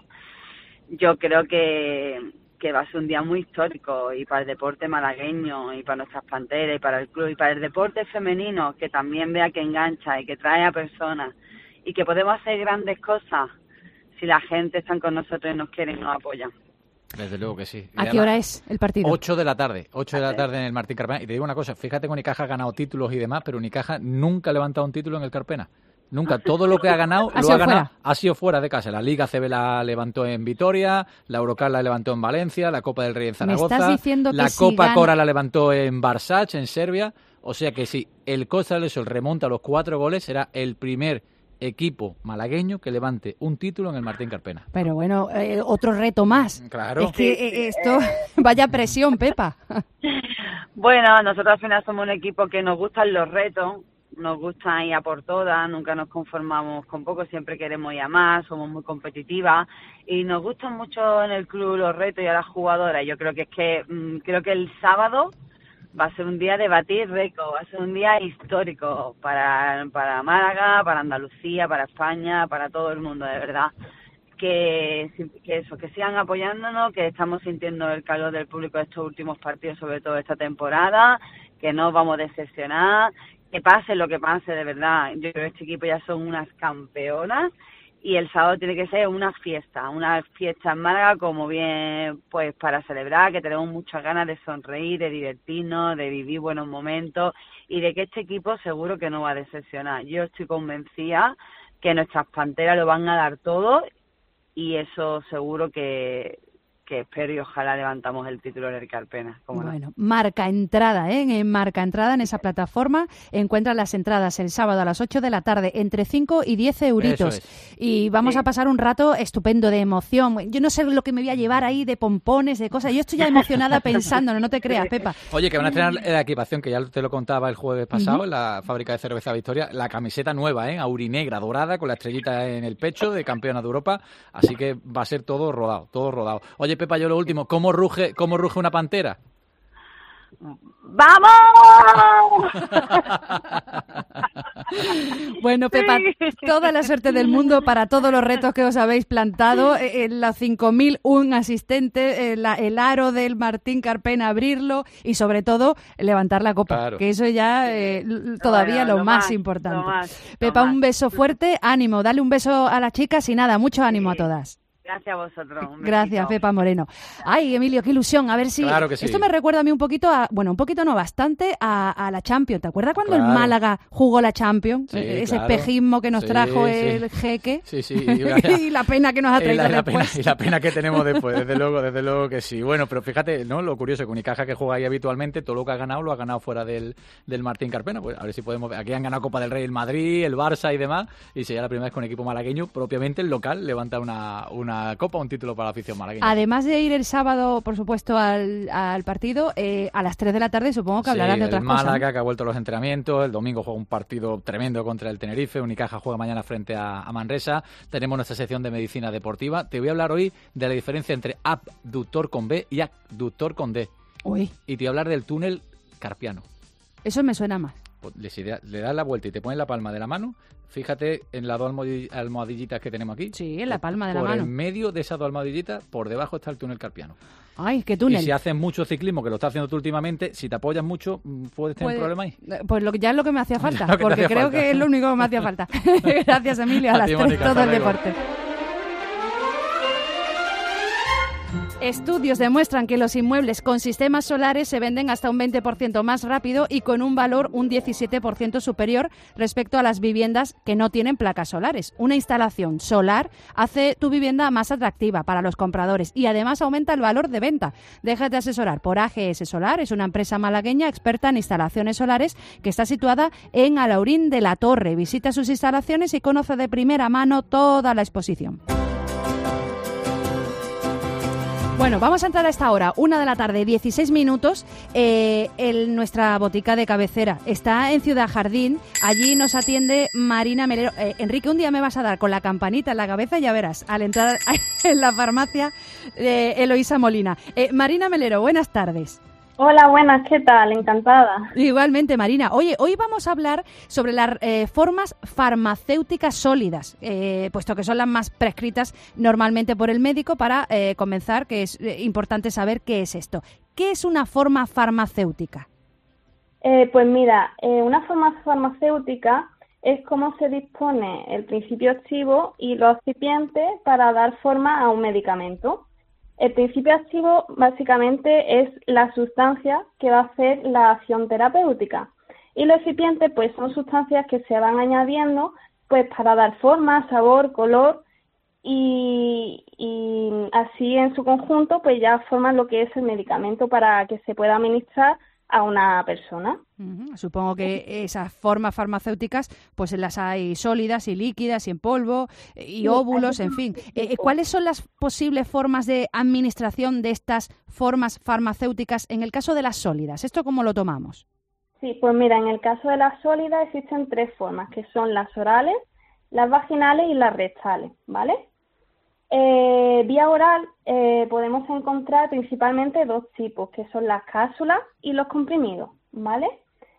Yo creo que, que va a ser un día muy histórico, y para el deporte malagueño, y para nuestras Panteras, y para el club, y para el deporte femenino, que también vea que engancha y que trae a personas, y que podemos hacer grandes cosas si la gente está con nosotros y nos quiere y nos apoya. Desde luego que sí. ¿A qué hora es el partido? ocho de la tarde. ocho de la tarde en el Martín Carpena. Y te digo una cosa, fíjate que Unicaja ha ganado títulos y demás, pero Unicaja nunca ha levantado un título en el Carpena. Nunca. Todo lo que ha ganado, Ha lo sido ha ganado, fuera. ha sido fuera de casa. La Liga C B la levantó en Vitoria, la Eurocup la levantó en Valencia, la Copa del Rey en Zaragoza, estás diciendo que la si Copa gana- Cora la levantó en Barsach, en Serbia. O sea que si el Costa del Sol remonta los cuatro goles, será el primer equipo malagueño que levante un título en el Martín Carpena. Pero bueno, eh, otro reto más. Claro. Es que eh, esto, vaya presión, Pepa. Bueno, nosotros al final somos un equipo que nos gustan los retos, nos gusta ir a por todas, nunca nos conformamos con poco, siempre queremos ir a más, somos muy competitivas y nos gustan mucho en el club los retos y a las jugadoras. Yo creo que es que mmm, creo que el sábado va a ser un día de batir récord, va a ser un día histórico para, para Málaga, para Andalucía, para España, para todo el mundo, de verdad. Que, que eso, que sigan apoyándonos, que estamos sintiendo el calor del público de estos últimos partidos, sobre todo esta temporada, que no vamos a decepcionar, que pase lo que pase, de verdad. Yo creo que este equipo ya son unas campeonas y el sábado tiene que ser una fiesta, una fiesta en Málaga como bien, pues para celebrar, que tenemos muchas ganas de sonreír, de divertirnos, de vivir buenos momentos y de que este equipo seguro que no va a decepcionar. Yo estoy convencida que nuestras panteras lo van a dar todo y eso seguro que, que espero y ojalá levantamos el título del Carpena. Bueno, no. marca entrada, ¿eh? En marca entrada en esa plataforma encuentran las entradas el sábado a las ocho de la tarde, entre cinco y diez euritos. Es. Y vamos Sí. a pasar un rato estupendo de emoción. Yo no sé lo que me voy a llevar ahí de pompones, de cosas. Yo estoy ya emocionada pensándolo, no te creas, Pepa. Oye, que van a estrenar la equipación, que ya te lo contaba el jueves pasado, Ujú. en la fábrica de cerveza Victoria, la camiseta nueva, ¿eh? Aurinegra, dorada, con la estrellita en el pecho, de campeona de Europa, así que va a ser todo rodado, todo rodado. Oye, Pepa, yo lo último, ¿cómo ruge, cómo ruge una pantera? ¡Vamos! Bueno, Pepa, toda la suerte del mundo para todos los retos que os habéis plantado. Eh, eh, los cinco mil un asistentes, eh, la- el aro del Martín Carpena, abrirlo y sobre todo levantar la copa, Claro. que eso ya eh, l- todavía Bueno, lo, lo más, más, importante. lo más, lo Pepa, más. un beso fuerte, ánimo, dale un beso a las chicas y nada, mucho ánimo a todas. Gracias a vosotros. un Gracias, besito. Pepa Moreno. Ay, Emilio, qué ilusión. A ver si... Claro que sí. Esto me recuerda a mí un poquito, a, bueno, un poquito no, bastante a, a la Champions. ¿Te acuerdas cuando el Claro. Málaga jugó la Champions? Sí, E- Ese claro. espejismo que nos Sí, trajo sí. el jeque. Sí, sí. Y la pena que nos ha Y traído la, la pena, después. y la pena que tenemos después, desde luego, desde luego que sí. Bueno, pero fíjate, ¿no? Lo curioso que Unicaja, que juega ahí habitualmente, todo lo que ha ganado lo ha ganado fuera del, del Martín Carpena. Pues a ver si podemos. Aquí han ganado Copa del Rey el Madrid, el Barça y demás, y sería la primera vez con equipo malagueño, propiamente el local, levanta una, una copa, un título para la afición malagueña. Además de ir el sábado, por supuesto, al, al partido, eh, a las tres de la tarde supongo que hablarán Sí, de otras el cosas. Málaga, que ha vuelto a los entrenamientos. El domingo juega un partido tremendo contra el Tenerife. Unicaja juega mañana frente a, a Manresa. Tenemos nuestra sección de medicina deportiva. Te voy a hablar hoy de la diferencia entre abductor con B y abductor con D. Uy, Y te voy a hablar del túnel carpiano. eso me suena más. Pues Le, si le le das la vuelta y te pones la palma de la mano, fíjate en las dos almohadi- almohadillitas que tenemos aquí. Sí, en la palma de la Por mano. en medio de esas dos almohadillitas, por debajo está el túnel carpiano. Ay, qué túnel. Y si haces mucho ciclismo, que lo estás haciendo tú últimamente, si te apoyas mucho, mm, puedes tener Puede- un problema ahí. eh, Pues lo que, ya es lo que me hacía falta, Lo que te porque hacía creo falta. que es lo único que me hacía falta. Gracias, Emilio. A, A las ti, tres Mónica, todo hasta el luego. deporte. Estudios demuestran que los inmuebles con sistemas solares se venden hasta un veinte por ciento más rápido y con un valor un diecisiete por ciento superior respecto a las viviendas que no tienen placas solares. Una instalación solar hace tu vivienda más atractiva para los compradores y además aumenta el valor de venta. Déjate asesorar por A G S Solar, es una empresa malagueña experta en instalaciones solares que está situada en Alaurín de la Torre. Visita sus instalaciones y conoce de primera mano toda la exposición. Bueno, vamos a entrar a esta hora, una de la tarde, dieciséis minutos, eh, en nuestra botica de cabecera. Está en Ciudad Jardín, allí nos atiende Marina Melero. Eh, Enrique, un día me vas a dar con la campanita en la cabeza y ya verás, al entrar en la farmacia de Eloísa Molina. Eh, Marina Melero, buenas tardes. Hola, buenas, ¿qué tal? Encantada. Igualmente, Marina. Oye, hoy vamos a hablar sobre las eh, formas farmacéuticas sólidas, eh, puesto que son las más prescritas normalmente por el médico para eh, comenzar, que es eh, importante saber qué es esto. ¿Qué es una forma farmacéutica? Eh, pues mira, eh, una forma farmacéutica es cómo se dispone el principio activo y los excipientes para dar forma a un medicamento. El principio activo básicamente es la sustancia que va a hacer la acción terapéutica y los excipientes pues son sustancias que se van añadiendo pues para dar forma, sabor, color y, y así en su conjunto pues ya forman lo que es el medicamento para que se pueda administrar a una persona. Uh-huh. Supongo que esas formas farmacéuticas, pues las hay sólidas y líquidas y en polvo y sí, óvulos, en fin. Eh, ¿Cuáles son las posibles formas de administración de estas formas farmacéuticas en el caso de las sólidas? ¿Esto cómo lo tomamos? Sí, pues mira, en el caso de las sólidas existen tres formas, que son las orales, las vaginales y las rectales, ¿vale? Eh, vía oral eh, podemos encontrar principalmente dos tipos, que son las cápsulas y los comprimidos, ¿vale?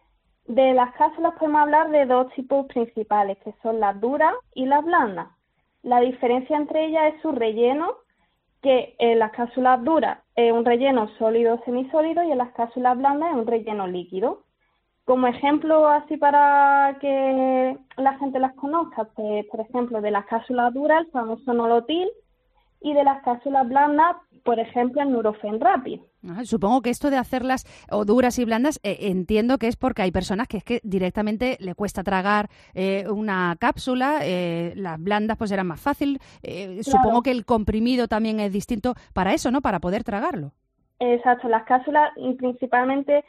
De las cápsulas podemos hablar de dos tipos principales, que son las duras y las blandas. La diferencia entre ellas es su relleno, que en las cápsulas duras es un relleno sólido o semisólido y en las cápsulas blandas es un relleno líquido. Como ejemplo, así para que la gente las conozca, pues, por ejemplo, de las cápsulas duras, el famoso Nolotil, y de las cápsulas blandas, por ejemplo, el Nurofen Rapid. Ah, supongo que esto de hacerlas o duras y blandas, eh, entiendo que es porque hay personas que es que directamente le cuesta tragar eh, una cápsula, eh, las blandas pues eran más fácil. Eh, claro. Supongo que el comprimido también es distinto para eso, ¿no? Para poder tragarlo. Exacto, las cápsulas principalmente...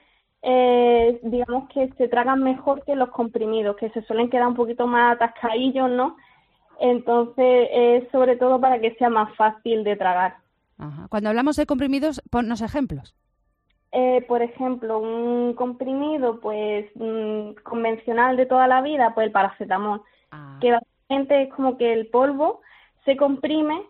Eh, digamos que se tragan mejor que los comprimidos, que se suelen quedar un poquito más atascadillos, ¿no? Entonces, es eh, sobre todo para que sea más fácil de tragar. Ajá. Cuando hablamos de comprimidos, ponnos ejemplos. Eh, por ejemplo, un comprimido pues mmm, convencional de toda la vida, pues el paracetamol, ah. que básicamente es como que el polvo se comprime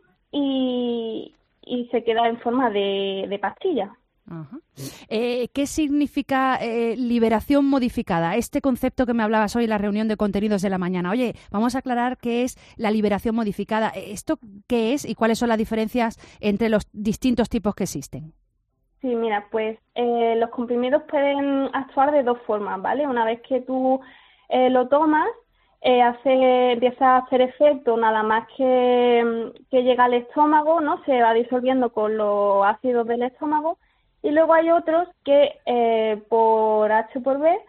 y, y se queda en forma de, de pastilla. Ajá. Eh, ¿Qué significa eh, liberación modificada? Este concepto que me hablabas hoy en la reunión de contenidos de la mañana. Oye, vamos a aclarar qué es la liberación modificada. ¿Esto qué es y cuáles son las diferencias entre los distintos tipos que existen? Sí, mira, pues eh, los comprimidos pueden actuar de dos formas, ¿vale? Una vez que tú eh, lo tomas, eh, hace, empieza a hacer efecto nada más que, que llega al estómago, ¿no? Se va disolviendo con los ácidos del estómago. Y luego hay otros que eh, por H por B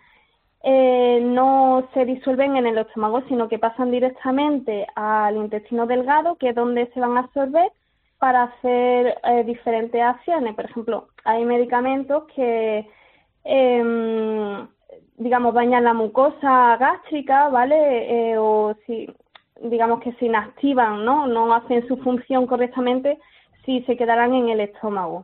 eh, no se disuelven en el estómago, sino que pasan directamente al intestino delgado, que es donde se van a absorber para hacer eh, diferentes acciones. Por ejemplo, hay medicamentos que, eh, digamos, dañan la mucosa gástrica, ¿vale? Eh, o si, digamos que se inactivan, ¿no? No hacen su función correctamente si se quedarán en el estómago.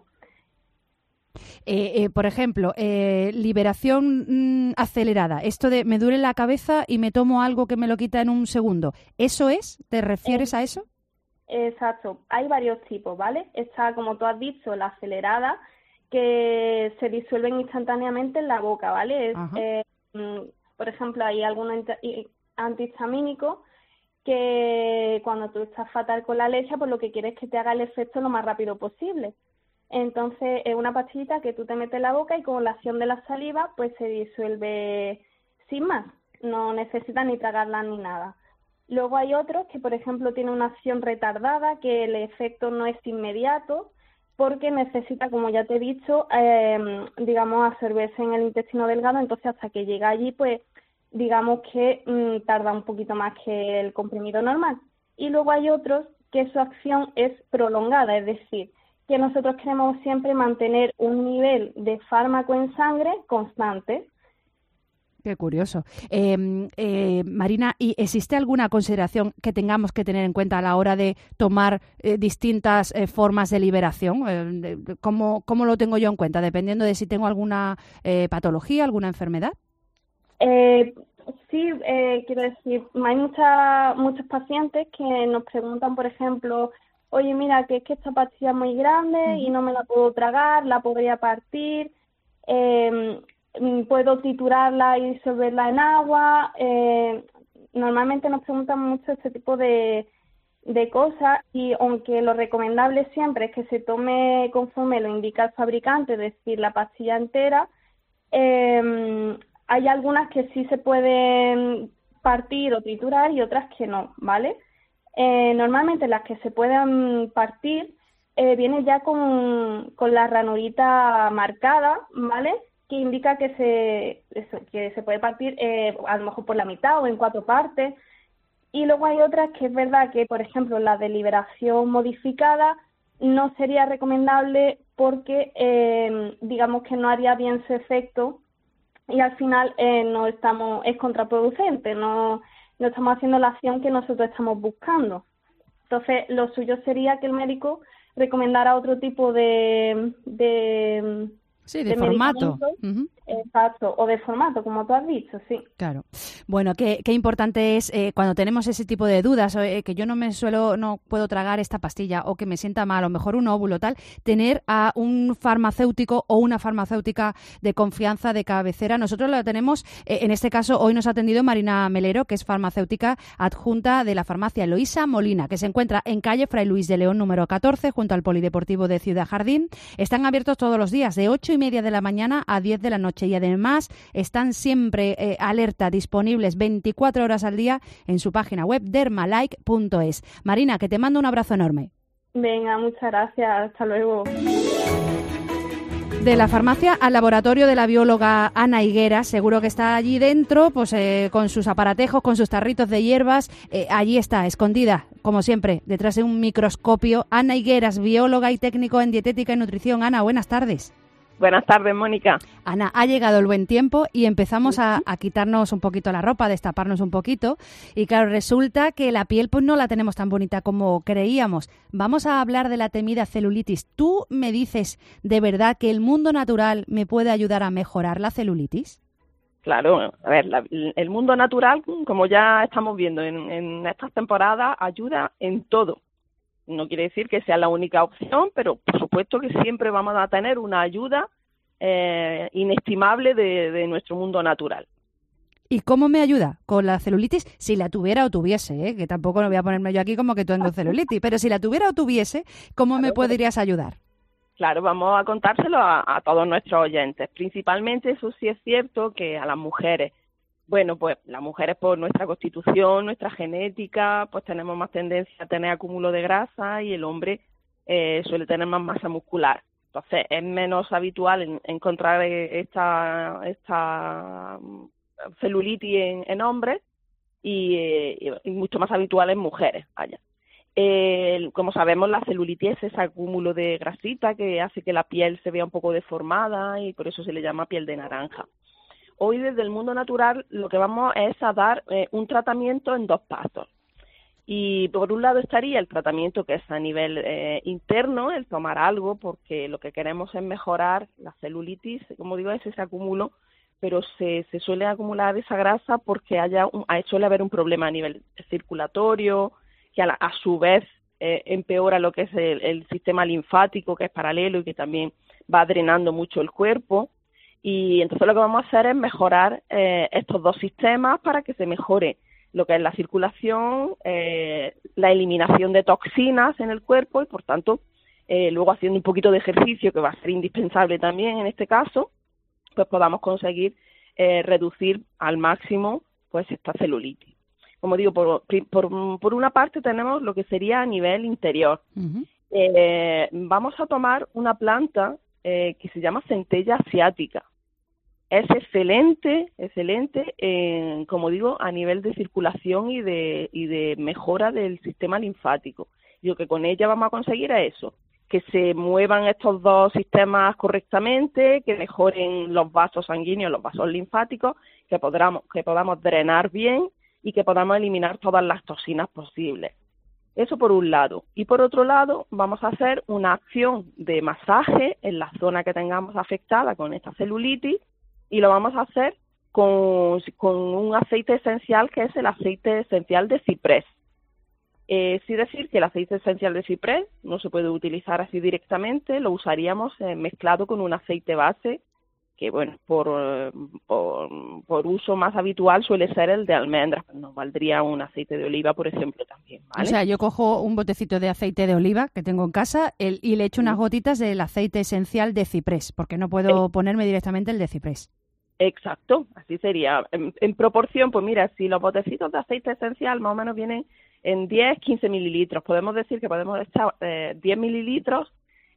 Eh, eh, por ejemplo, eh, liberación mmm, acelerada. Esto de me duele la cabeza y me tomo algo que me lo quita en un segundo. ¿Eso es? ¿Te refieres eh, a eso? Exacto. Hay varios tipos, ¿vale? Está, como tú has dicho, la acelerada, que se disuelven instantáneamente en la boca, ¿vale? Es, eh, por ejemplo, hay algunos antihistamínicos que cuando tú estás fatal con la leche, pues lo que quieres es que te haga el efecto lo más rápido posible. Entonces es una pastillita que tú te metes en la boca y con la acción de la saliva pues se disuelve sin más, no necesitas ni tragarla ni nada. Luego hay otros que por ejemplo tienen una acción retardada, que el efecto no es inmediato porque necesita, como ya te he dicho, eh, digamos absorberse en el intestino delgado, entonces hasta que llega allí pues digamos que mmm, tarda un poquito más que el comprimido normal. Y luego hay otros que su acción es prolongada, es decir, que nosotros queremos siempre mantener un nivel de fármaco en sangre constante. Qué curioso. Eh, eh, Marina, ¿y existe alguna consideración que tengamos que tener en cuenta a la hora de tomar eh, distintas eh, formas de liberación? Eh, ¿cómo, ¿Cómo lo tengo yo en cuenta? Dependiendo de si tengo alguna eh, patología, alguna enfermedad. Eh, sí, eh, quiero decir, hay mucha, muchos pacientes que nos preguntan, por ejemplo, oye, mira, que es que esta pastilla es muy grande uh-huh. y no me la puedo tragar, la podría partir, eh, puedo triturarla y disolverla en agua. Eh, normalmente nos preguntan mucho este tipo de, de cosas y aunque lo recomendable siempre es que se tome conforme lo indica el fabricante, es decir, la pastilla entera, eh, hay algunas que sí se pueden partir o triturar y otras que no, ¿vale? Eh, normalmente las que se pueden partir eh, vienen ya con, con la ranurita marcada, ¿vale? Que indica que se, eso, que se puede partir eh, a lo mejor por la mitad o en cuatro partes. Y luego hay otras que es verdad que, por ejemplo, la de liberación modificada, no sería recomendable porque eh, digamos que no haría bien su efecto y al final eh, no estamos es contraproducente, no, no estamos haciendo la acción que nosotros estamos buscando. Entonces, lo suyo sería que el médico recomendara otro tipo de... de Sí, de, de formato. Uh-huh. Exacto, o de formato, como tú has dicho, sí. Claro. Bueno, qué, qué importante es eh, cuando tenemos ese tipo de dudas, eh, que yo no me suelo, no puedo tragar esta pastilla o que me sienta mal, o mejor un óvulo tal, tener a un farmacéutico o una farmacéutica de confianza de cabecera. Nosotros lo tenemos, eh, en este caso, hoy nos ha atendido Marina Melero, que es farmacéutica adjunta de la farmacia Eloísa Molina, que se encuentra en calle Fray Luis de León número catorce, junto al Polideportivo de Ciudad Jardín. Están abiertos todos los días, de ocho y media de la mañana a diez de la noche, y además están siempre eh, alerta, disponibles veinticuatro horas al día en su página web dermalike punto es. Marina, que te mando un abrazo enorme. Venga, muchas gracias, hasta luego. De la farmacia al laboratorio de la bióloga Ana Higuera, seguro que está allí dentro, pues eh, con sus aparatejos, con sus tarritos de hierbas, eh, allí está, escondida, como siempre, detrás de un microscopio. Ana Higueras, bióloga y técnico en dietética y nutrición. Ana, buenas tardes. Buenas tardes, Mónica. Ana, ha llegado el buen tiempo y empezamos a, a quitarnos un poquito la ropa, a destaparnos un poquito. Y claro, resulta que la piel pues no la tenemos tan bonita como creíamos. Vamos a hablar de la temida celulitis. ¿Tú me dices de verdad que el mundo natural me puede ayudar a mejorar la celulitis? Claro, a ver, la, el mundo natural, como ya estamos viendo en, en estas temporadas, ayuda en todo. No quiere decir que sea la única opción, pero por supuesto que siempre vamos a tener una ayuda eh, inestimable de, de nuestro mundo natural. ¿Y cómo me ayuda con la celulitis? Si la tuviera o tuviese, ¿eh? Que tampoco no voy a ponerme yo aquí como que tengo celulitis, pero si la tuviera o tuviese, ¿cómo me podrías ayudar? Claro, vamos a contárselo a, a todos nuestros oyentes. Principalmente, eso sí es cierto, que a las mujeres. Bueno, pues las mujeres por nuestra constitución, nuestra genética, pues tenemos más tendencia a tener acúmulo de grasa y el hombre eh, suele tener más masa muscular. Entonces es menos habitual en, encontrar esta, esta celulitis en, en hombres y, eh, y mucho más habitual en mujeres. Vaya. Eh, como sabemos, la celulitis es ese acúmulo de grasita que hace que la piel se vea un poco deformada y por eso se le llama piel de naranja. Hoy desde el mundo natural lo que vamos es a dar eh, un tratamiento en dos pasos. Y por un lado estaría el tratamiento que es a nivel eh, interno, el tomar algo, porque lo que queremos es mejorar la celulitis, como digo, es ese acúmulo, pero se, se suele acumular esa grasa porque haya un, suele haber un problema a nivel circulatorio, que a, la, a su vez eh, empeora lo que es el, el sistema linfático, que es paralelo y que también va drenando mucho el cuerpo. Y entonces lo que vamos a hacer es mejorar eh, estos dos sistemas para que se mejore lo que es la circulación, eh, la eliminación de toxinas en el cuerpo y, por tanto, eh, luego haciendo un poquito de ejercicio, que va a ser indispensable también en este caso, pues podamos conseguir eh, reducir al máximo pues esta celulitis. Como digo, por, por, por una parte tenemos lo que sería a nivel interior. Uh-huh. Eh, vamos a tomar una planta eh, que se llama centella asiática. Es excelente, excelente, eh, como digo, a nivel de circulación y de, y de mejora del sistema linfático. Y lo que con ella vamos a conseguir es eso, que se muevan estos dos sistemas correctamente, que mejoren los vasos sanguíneos, los vasos linfáticos, que podamos, que podamos drenar bien y que podamos eliminar todas las toxinas posibles. Eso por un lado. Y por otro lado, vamos a hacer una acción de masaje en la zona que tengamos afectada con esta celulitis, y lo vamos a hacer con, con un aceite esencial que es el aceite esencial de ciprés. Eh, sí decir que el aceite esencial de ciprés no se puede utilizar así directamente, lo usaríamos eh, mezclado con un aceite base que, bueno, por, por, por uso más habitual suele ser el de almendras, pero nos valdría un aceite de oliva, por ejemplo, también, ¿vale? O sea, yo cojo un botecito de aceite de oliva que tengo en casa el, y le echo unas gotitas del aceite esencial de ciprés, porque no puedo ponerme directamente el de ciprés. Exacto, así sería. En, en proporción, pues mira, si los botecitos de aceite esencial más o menos vienen en diez, quince mililitros, podemos decir que podemos echar eh, diez mililitros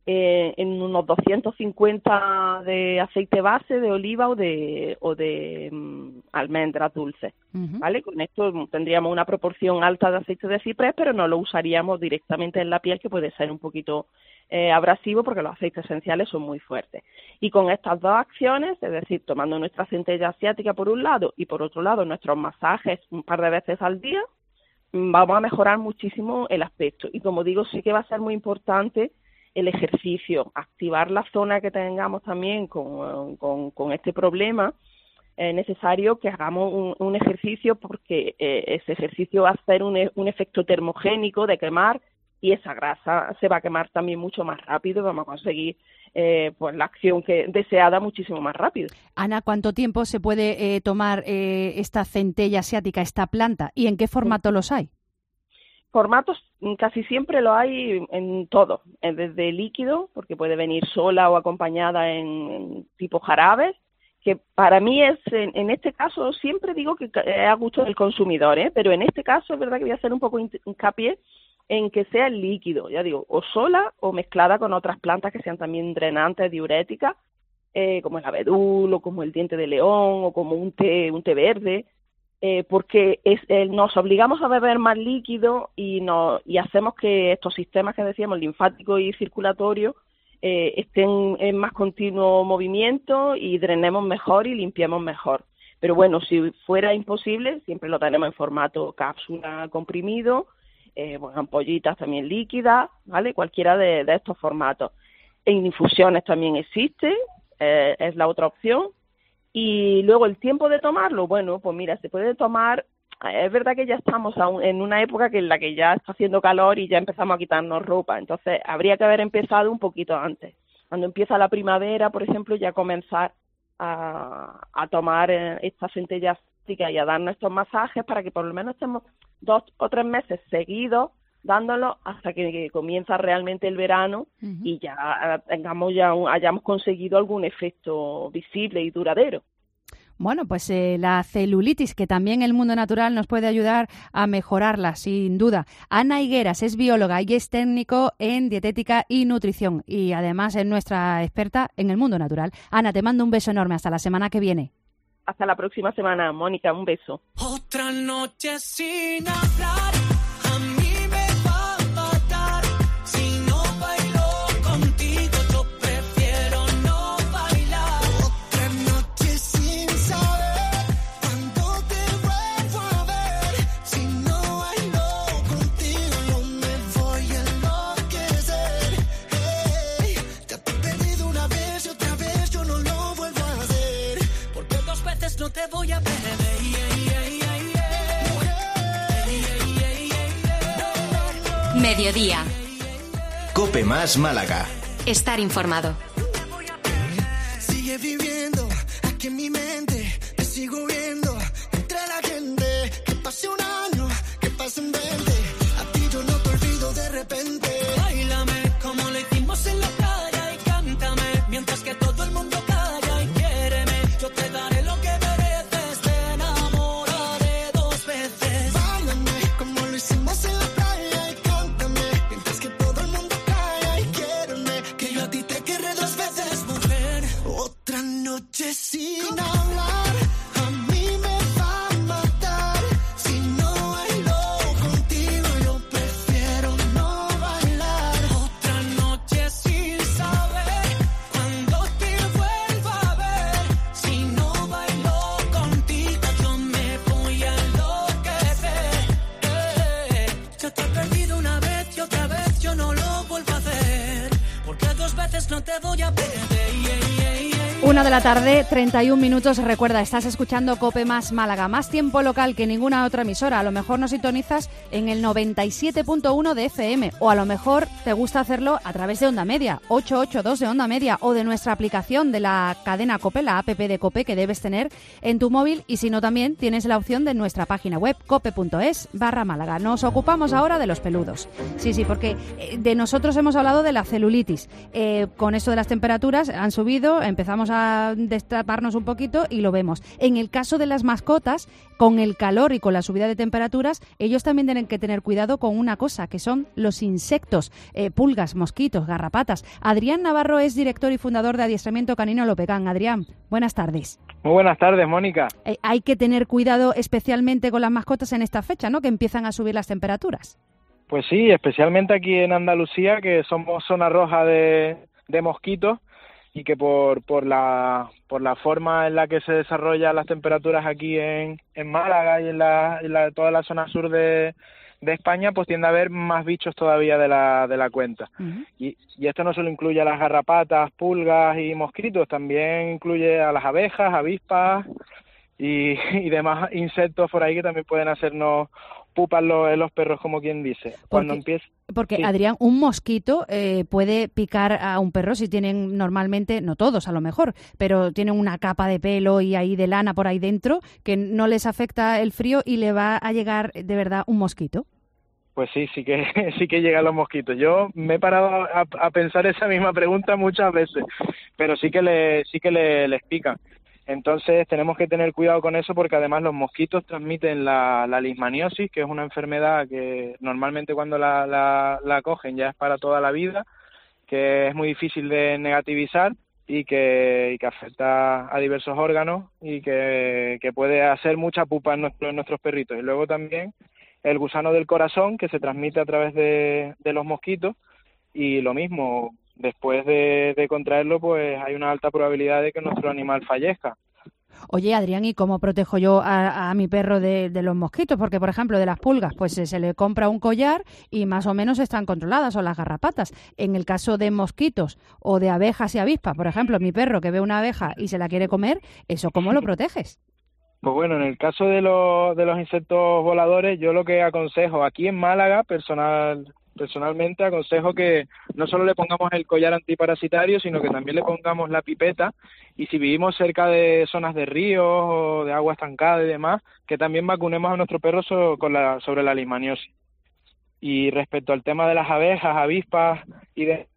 eh, en unos doscientos cincuenta de aceite base de oliva o de o de um, almendras dulces, uh-huh. ¿vale? Con esto tendríamos una proporción alta de aceite de ciprés, pero no lo usaríamos directamente en la piel, que puede ser un poquito eh, abrasivo porque los aceites esenciales son muy fuertes. Y con estas dos acciones, es decir, tomando nuestra centella asiática por un lado y por otro lado nuestros masajes un par de veces al día, vamos a mejorar muchísimo el aspecto. Y como digo, sí que va a ser muy importante el ejercicio, activar la zona que tengamos también con, con, con este problema. Es necesario que hagamos un, un ejercicio, porque eh, ese ejercicio va a hacer un, un efecto termogénico de quemar, y esa grasa se va a quemar también mucho más rápido y vamos a conseguir eh, pues la acción que deseada muchísimo más rápido. Ana, ¿cuánto tiempo se puede eh, tomar eh, esta centella asiática, esta planta, y en qué formato los hay? Formatos casi siempre lo hay en todo, desde líquido, porque puede venir sola o acompañada en, en tipo jarabes, que para mí es, en, en este caso, siempre digo que es a gusto del consumidor, ¿eh? Pero en este caso es verdad que voy a hacer un poco hincapié en que sea el líquido, ya digo, o sola o mezclada con otras plantas que sean también drenantes, diuréticas, eh, como el abedul o como el diente de león o como un té, un té verde. Eh, porque es, eh, nos obligamos a beber más líquido y, no, y hacemos que estos sistemas que decíamos, linfático y circulatorio, eh, estén en más continuo movimiento y drenemos mejor y limpiemos mejor. Pero bueno, si fuera imposible, siempre lo tenemos en formato cápsula, comprimido, eh, bueno, ampollitas también líquidas, ¿vale? Cualquiera de, de estos formatos. En infusiones también existe, eh, es la otra opción. Y luego el tiempo de tomarlo, bueno, pues mira, se puede tomar, es verdad que ya estamos aún en una época que en la que ya está haciendo calor y ya empezamos a quitarnos ropa, entonces habría que haber empezado un poquito antes. Cuando empieza la primavera, por ejemplo, ya comenzar a, a tomar esta centella asiática y a darnos estos masajes para que por lo menos estemos dos o tres meses seguidos dándolo hasta que, que comienza realmente el verano uh-huh. y ya tengamos ya un, hayamos conseguido algún efecto visible y duradero. Bueno, pues eh, la celulitis, que también el mundo natural nos puede ayudar a mejorarla, sin duda. Ana Higueras es bióloga y es técnico en dietética y nutrición, y además es nuestra experta en el mundo natural. Ana, te mando un beso enorme. Hasta la semana que viene. Hasta la próxima semana, Mónica. Un beso. Otra noche sin hablar. A mí me va a matar. Si no bailo contigo, yo prefiero no bailar. Otra noche sin saber cuándo te vuelvo a ver. Si no bailo contigo, yo me voy a enloquecer. Hey, ya te he perdido una vez y otra vez yo no lo vuelvo a hacer. Porque dos veces no te voy a perder. Mediodía. COPE más Málaga. Estar informado. Sigue viviendo aquí en mi mente, te sigo viendo entre la gente. Que pase un año, que pasen veinte, a ti yo no te olvido de repente. Báilame como lo hicimos en la playa y cántame mientras que todo el mundo calla y quiéreme. Yo te daré lo que mereces, te enamoraré dos veces. Báilame como lo hicimos en la playa. Otra noche sin hablar, a mí me va a matar. Si no bailo contigo, yo prefiero no bailar. Otra noche sin saber cuándo te vuelvo a ver. Si no bailo contigo, yo me voy a enloquecer. Eh, ya te he perdido una vez y otra vez yo no lo vuelvo a hacer. Porque dos veces no te voy a perder. Una de la tarde, treinta y un minutos. Recuerda, estás escuchando COPE más Málaga. Más tiempo local que ninguna otra emisora. A lo mejor nos sintonizas en el noventa y siete punto uno de F M. O a lo mejor te gusta hacerlo a través de Onda Media, ochocientos ochenta y dos de Onda Media. O de nuestra aplicación de la cadena COPE, la app de COPE que debes tener en tu móvil. Y si no, también tienes la opción de nuestra página web, cope.es barra Málaga. Nos ocupamos ahora de los peludos. Sí, sí, porque de nosotros hemos hablado de la celulitis. Eh, con esto de las temperaturas han subido, empezamos a a destaparnos un poquito y lo vemos. En el caso de las mascotas, con el calor y con la subida de temperaturas, ellos también tienen que tener cuidado con una cosa, que son los insectos, eh, pulgas, mosquitos, garrapatas. Adrián Navarro es director y fundador de Adiestramiento Canino Lopegán. Adrián, buenas tardes. Muy buenas tardes, Mónica. Eh, hay que tener cuidado especialmente con las mascotas en esta fecha, ¿no?, que empiezan a subir las temperaturas. Pues sí, especialmente aquí en Andalucía, que somos zona roja de, de mosquitos, y que por por la por la forma en la que se desarrollan las temperaturas aquí en, en Málaga y en, la, en la, toda la zona sur de, de España, pues tiende a haber más bichos todavía de la de la cuenta. Uh-huh. y, y esto no solo incluye a las garrapatas, pulgas y mosquitos, también incluye a las abejas, avispas y, y demás insectos por ahí que también pueden hacernos pupas los, los perros, como quien dice. Cuando Porque, empieza... porque sí. Adrián, un mosquito eh, puede picar a un perro si tienen normalmente, no todos a lo mejor, pero tienen una capa de pelo y ahí de lana por ahí dentro, que no les afecta el frío y le va a llegar de verdad un mosquito. Pues sí, sí que sí que llegan los mosquitos. Yo me he parado a, a pensar esa misma pregunta muchas veces, pero sí que le sí que le, les pican. Entonces tenemos que tener cuidado con eso, porque además los mosquitos transmiten la, la leishmaniosis, que es una enfermedad que normalmente cuando la, la, la cogen ya es para toda la vida, que es muy difícil de negativizar y que, y que afecta a diversos órganos y que, que puede hacer mucha pupa en, nuestro, en nuestros perritos. Y luego también el gusano del corazón, que se transmite a través de, de los mosquitos, y lo mismo, después de, de contraerlo, pues hay una alta probabilidad de que nuestro animal fallezca. Oye, Adrián, ¿y cómo protejo yo a, a mi perro de, de los mosquitos? Porque, por ejemplo, de las pulgas, pues se, se le compra un collar y más o menos están controladas, o las garrapatas. En el caso de mosquitos o de abejas y avispas, por ejemplo, mi perro que ve una abeja y se la quiere comer, ¿eso cómo lo proteges? Pues bueno, en el caso de los, de los insectos voladores, yo lo que aconsejo aquí en Málaga, personal... Personalmente aconsejo que no solo le pongamos el collar antiparasitario, sino que también le pongamos la pipeta, y si vivimos cerca de zonas de ríos o de agua estancada y demás, que también vacunemos a nuestro perro so, con la, sobre la leishmaniosis. Y respecto al tema de las abejas, avispas y de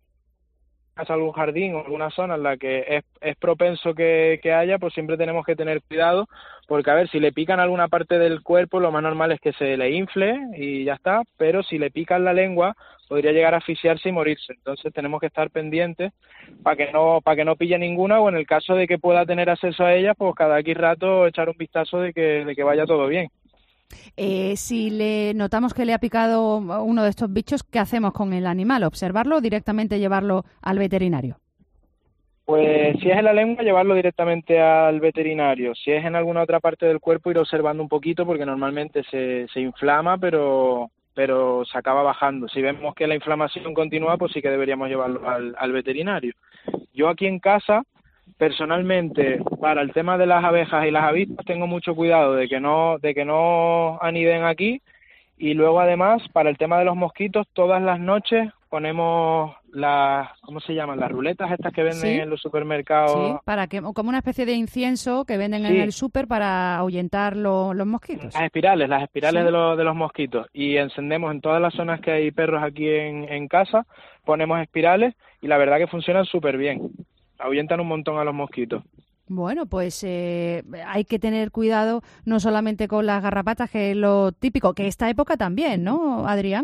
algún jardín o alguna zona en la que es, es propenso que, que haya, pues siempre tenemos que tener cuidado, porque a ver, si le pican alguna parte del cuerpo, lo más normal es que se le infle y ya está, pero si le pican la lengua podría llegar a asfixiarse y morirse. Entonces tenemos que estar pendientes para que no para que no pille ninguna, o en el caso de que pueda tener acceso a ella, pues cada X rato echar un vistazo de que, de que vaya todo bien. Eh, si le notamos que le ha picado uno de estos bichos, ¿qué hacemos con el animal? ¿Observarlo o directamente llevarlo al veterinario? Pues si es en la lengua, llevarlo directamente al veterinario. Si es en alguna otra parte del cuerpo, ir observando un poquito, porque normalmente se, se inflama, pero pero se acaba bajando. Si vemos que la inflamación continúa, pues sí que deberíamos llevarlo al, al veterinario. Yo aquí en casa, personalmente, para el tema de las abejas y las avispas, tengo mucho cuidado de que no de que no aniden aquí, y luego además para el tema de los mosquitos, todas las noches ponemos las, ¿cómo se llaman? Las ruletas estas que venden ¿Sí? en los supermercados. Sí, para que, como una especie de incienso que venden Sí. en el súper para ahuyentar lo, los mosquitos. Las espirales, las espirales Sí. de los de los mosquitos, y encendemos en todas las zonas que hay perros aquí en, en casa, ponemos espirales y la verdad que funcionan súper bien. Ahuyentan un montón a los mosquitos. Bueno, pues eh, hay que tener cuidado no solamente con las garrapatas, que es lo típico, que esta época también, ¿no, Adrián?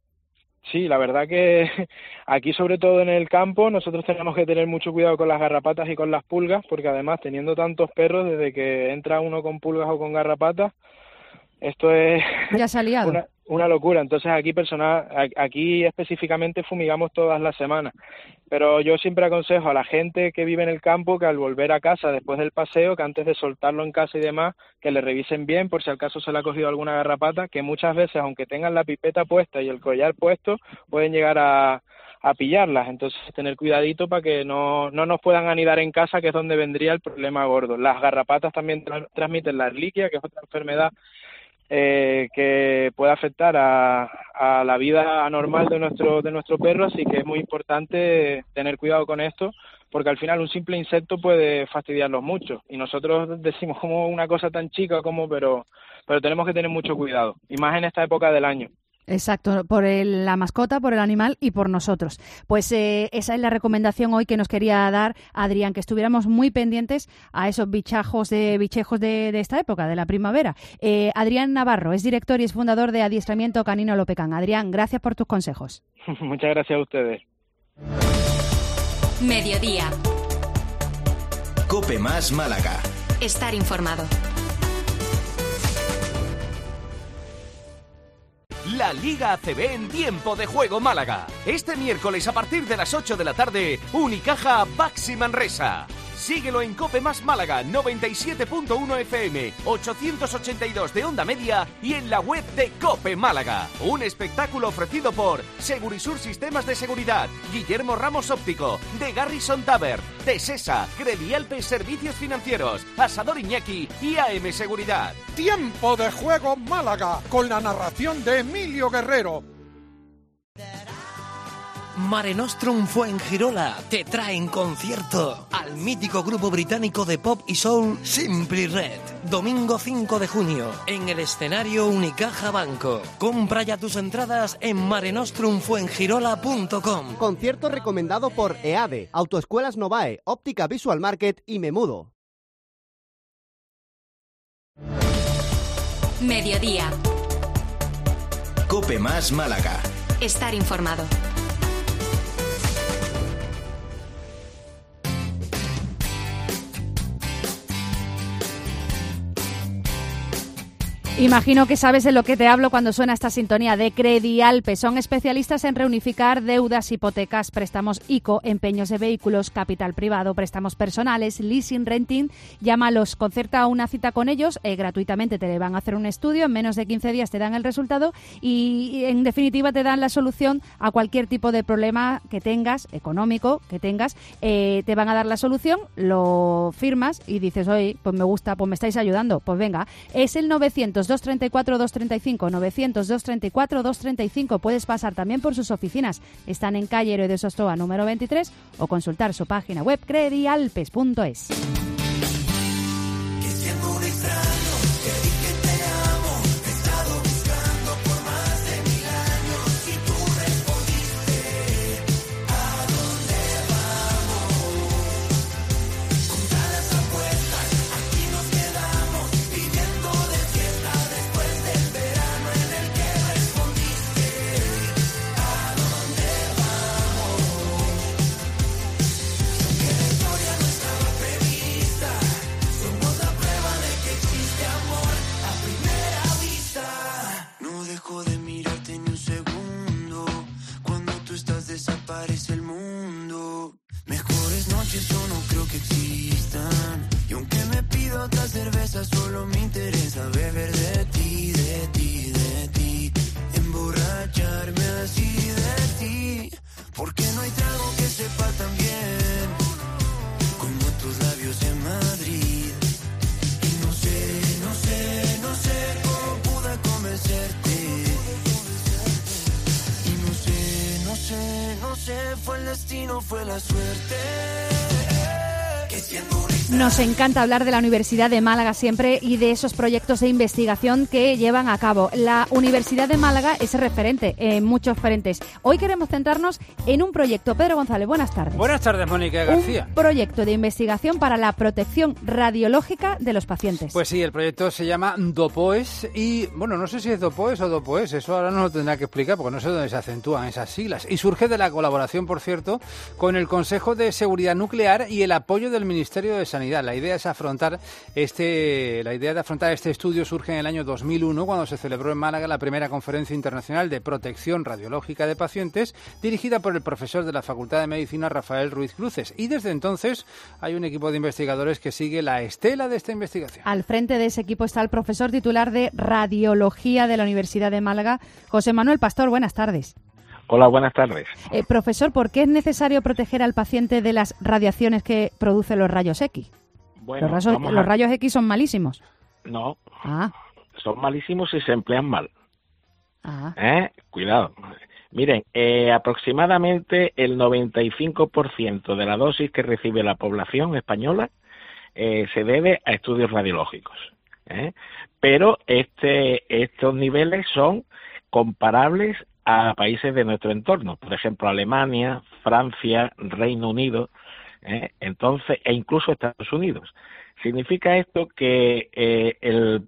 Sí, la verdad que aquí, sobre todo en el campo, nosotros tenemos que tener mucho cuidado con las garrapatas y con las pulgas, porque además, teniendo tantos perros, desde que entra uno con pulgas o con garrapatas, esto es Ya se ha liado. una, una locura. Entonces aquí personal, aquí específicamente fumigamos todas las semanas, pero yo siempre aconsejo a la gente que vive en el campo que al volver a casa después del paseo, que antes de soltarlo en casa y demás, que le revisen bien por si al caso se le ha cogido alguna garrapata, que muchas veces, aunque tengan la pipeta puesta y el collar puesto, pueden llegar a, a pillarlas. Entonces tener cuidadito para que no, no nos puedan anidar en casa, que es donde vendría el problema gordo. Las garrapatas también tra- transmiten la erliquia, que es otra enfermedad Eh, que puede afectar a, a la vida normal de nuestro de nuestro perro, así que es muy importante tener cuidado con esto, porque al final un simple insecto puede fastidiarlos mucho, y nosotros decimos como una cosa tan chica como, pero pero tenemos que tener mucho cuidado, y más en esta época del año. Exacto, por el, la mascota, por el animal y por nosotros. Pues eh, esa es la recomendación hoy que nos quería dar Adrián, que estuviéramos muy pendientes a esos bichajos de bichejos de, de esta época, de la primavera. Eh, Adrián Navarro es director y es fundador de Adiestramiento Canino Lopecán. Adrián, gracias por tus consejos. Muchas gracias a ustedes. Mediodía. Cope Más Málaga. Estar informado. La Liga A C B en tiempo de juego Málaga. Este miércoles a partir de las ocho de la tarde, Unicaja Baxi Manresa. Síguelo en Cope Más Málaga, noventa y siete punto uno F M, ochocientos ochenta y dos de onda media y en la web de Cope Málaga. Un espectáculo ofrecido por Segurisur Sistemas de Seguridad, Guillermo Ramos Óptico, The Garrison Tavern, Tesesa, Credialpe Servicios Financieros, Asador Iñaki y A M Seguridad. Tiempo de juego Málaga, con la narración de Emilio Guerrero. Mare Nostrum Fuengirola te trae en concierto al mítico grupo británico de pop y soul Simply Red. Domingo cinco de junio en el escenario Unicaja Banco. Compra ya tus entradas en mare nostrum fuengirola punto com. Concierto recomendado por EADE, Autoescuelas Novae, Óptica Visual Market y Memudo. Mediodía. Cope Más Málaga. Estar informado. Imagino que sabes de lo que te hablo cuando suena esta sintonía de Credialpe. Son especialistas en reunificar deudas, hipotecas, préstamos ICO, empeños de vehículos, capital privado, préstamos personales, leasing, renting. Llámalos, concerta una cita con ellos, eh, gratuitamente te van a hacer un estudio, en menos de quince días te dan el resultado y, y en definitiva te dan la solución a cualquier tipo de problema que tengas, económico que tengas. Eh, te van a dar la solución, lo firmas y dices, oye, pues me gusta, pues me estáis ayudando, pues venga. Es el novecientos, dos treinta y cuatro, dos treinta y cinco, novecientos, dos treinta y cuatro, dos treinta y cinco. Puedes pasar también por sus oficinas. Están en calle Héroe de Sostoa número veintitrés o consultar su página web credialpes punto es. Desaparece el mundo. Mejores noches yo no creo que existan. Y aunque me pido otra cerveza, solo me interesa beber de ti, de ti, de ti. Emborracharme así de ti. Porque no hay trago que sepa tan bien como tus labios en Madrid. Y no sé, no sé, no sé cómo pude convencerte. No sé, no sé, fue el destino, fue la suerte. Que siendo un Nos encanta hablar de la Universidad de Málaga siempre y de esos proyectos de investigación que llevan a cabo. La Universidad de Málaga es referente en muchos frentes. Hoy queremos centrarnos en un proyecto. Pedro González, buenas tardes. Buenas tardes, Mónica García. Un proyecto de investigación para la protección radiológica de los pacientes. Pues sí, el proyecto se llama DOPOES y, bueno, no sé si es DOPOES o DOPOES, eso ahora no lo tendrá que explicar porque no sé dónde se acentúan esas siglas. Y surge de la colaboración, por cierto, con el Consejo de Seguridad Nuclear y el apoyo del Ministerio de Sanidad. La idea es afrontar este, la idea de afrontar este estudio surge en el año dos mil uno, cuando se celebró en Málaga la primera conferencia internacional de protección radiológica de pacientes, dirigida por el profesor de la Facultad de Medicina, Rafael Ruiz Cruces. Y desde entonces hay un equipo de investigadores que sigue la estela de esta investigación. Al frente de ese equipo está el profesor titular de Radiología de la Universidad de Málaga, José Manuel Pastor. Buenas tardes. Hola, buenas tardes. Eh, profesor, ¿por qué es necesario proteger al paciente de las radiaciones que producen los rayos X? Bueno, los, rayos, vamos a... los rayos X son malísimos. No, ah. son malísimos si se emplean mal. Ah. ¿Eh? Cuidado. Miren, eh, aproximadamente el noventa y cinco por ciento de la dosis que recibe la población española eh, se debe a estudios radiológicos. ¿eh? Pero este estos niveles son comparables a países de nuestro entorno, por ejemplo Alemania, Francia, Reino Unido, ¿eh? entonces e incluso Estados Unidos. Significa esto que eh, el,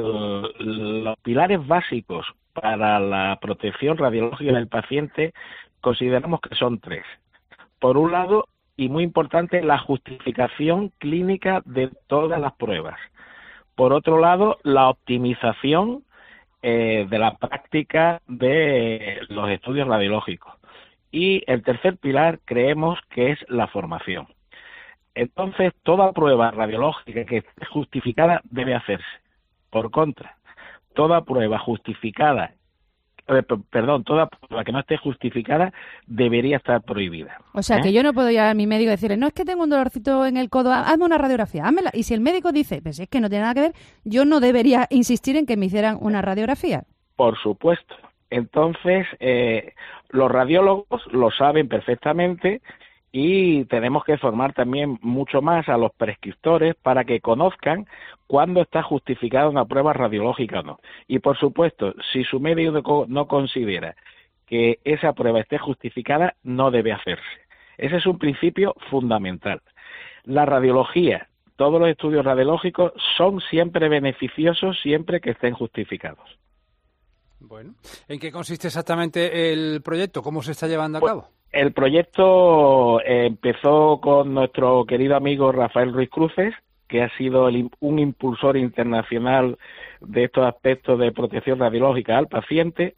el, los pilares básicos para la protección radiológica del paciente consideramos que son tres. Por un lado, y muy importante, la justificación clínica de todas las pruebas. Por otro lado, la optimización eh, de la práctica de los estudios radiológicos. Y el tercer pilar creemos que es la formación. Entonces, toda prueba radiológica que esté justificada debe hacerse. Por contra, toda prueba justificada, eh, perdón, toda prueba que no esté justificada debería estar prohibida. O sea, ¿eh? que yo no puedo ir a mi médico y decirle, no, es que tengo un dolorcito en el codo, hazme una radiografía, házmela. Y si el médico dice, pues es que no tiene nada que ver, yo no debería insistir en que me hicieran una radiografía. Por supuesto. Entonces, eh, los radiólogos lo saben perfectamente y tenemos que formar también mucho más a los prescriptores para que conozcan cuándo está justificada una prueba radiológica o no. Y, por supuesto, si su médico no considera que esa prueba esté justificada, no debe hacerse. Ese es un principio fundamental. La radiología, todos los estudios radiológicos son siempre beneficiosos siempre que estén justificados. Bueno, ¿en qué consiste exactamente el proyecto? ¿Cómo se está llevando a Pues, cabo? el proyecto eh, empezó con nuestro querido amigo Rafael Ruiz Cruces, que ha sido el, un impulsor internacional de estos aspectos de protección radiológica al paciente,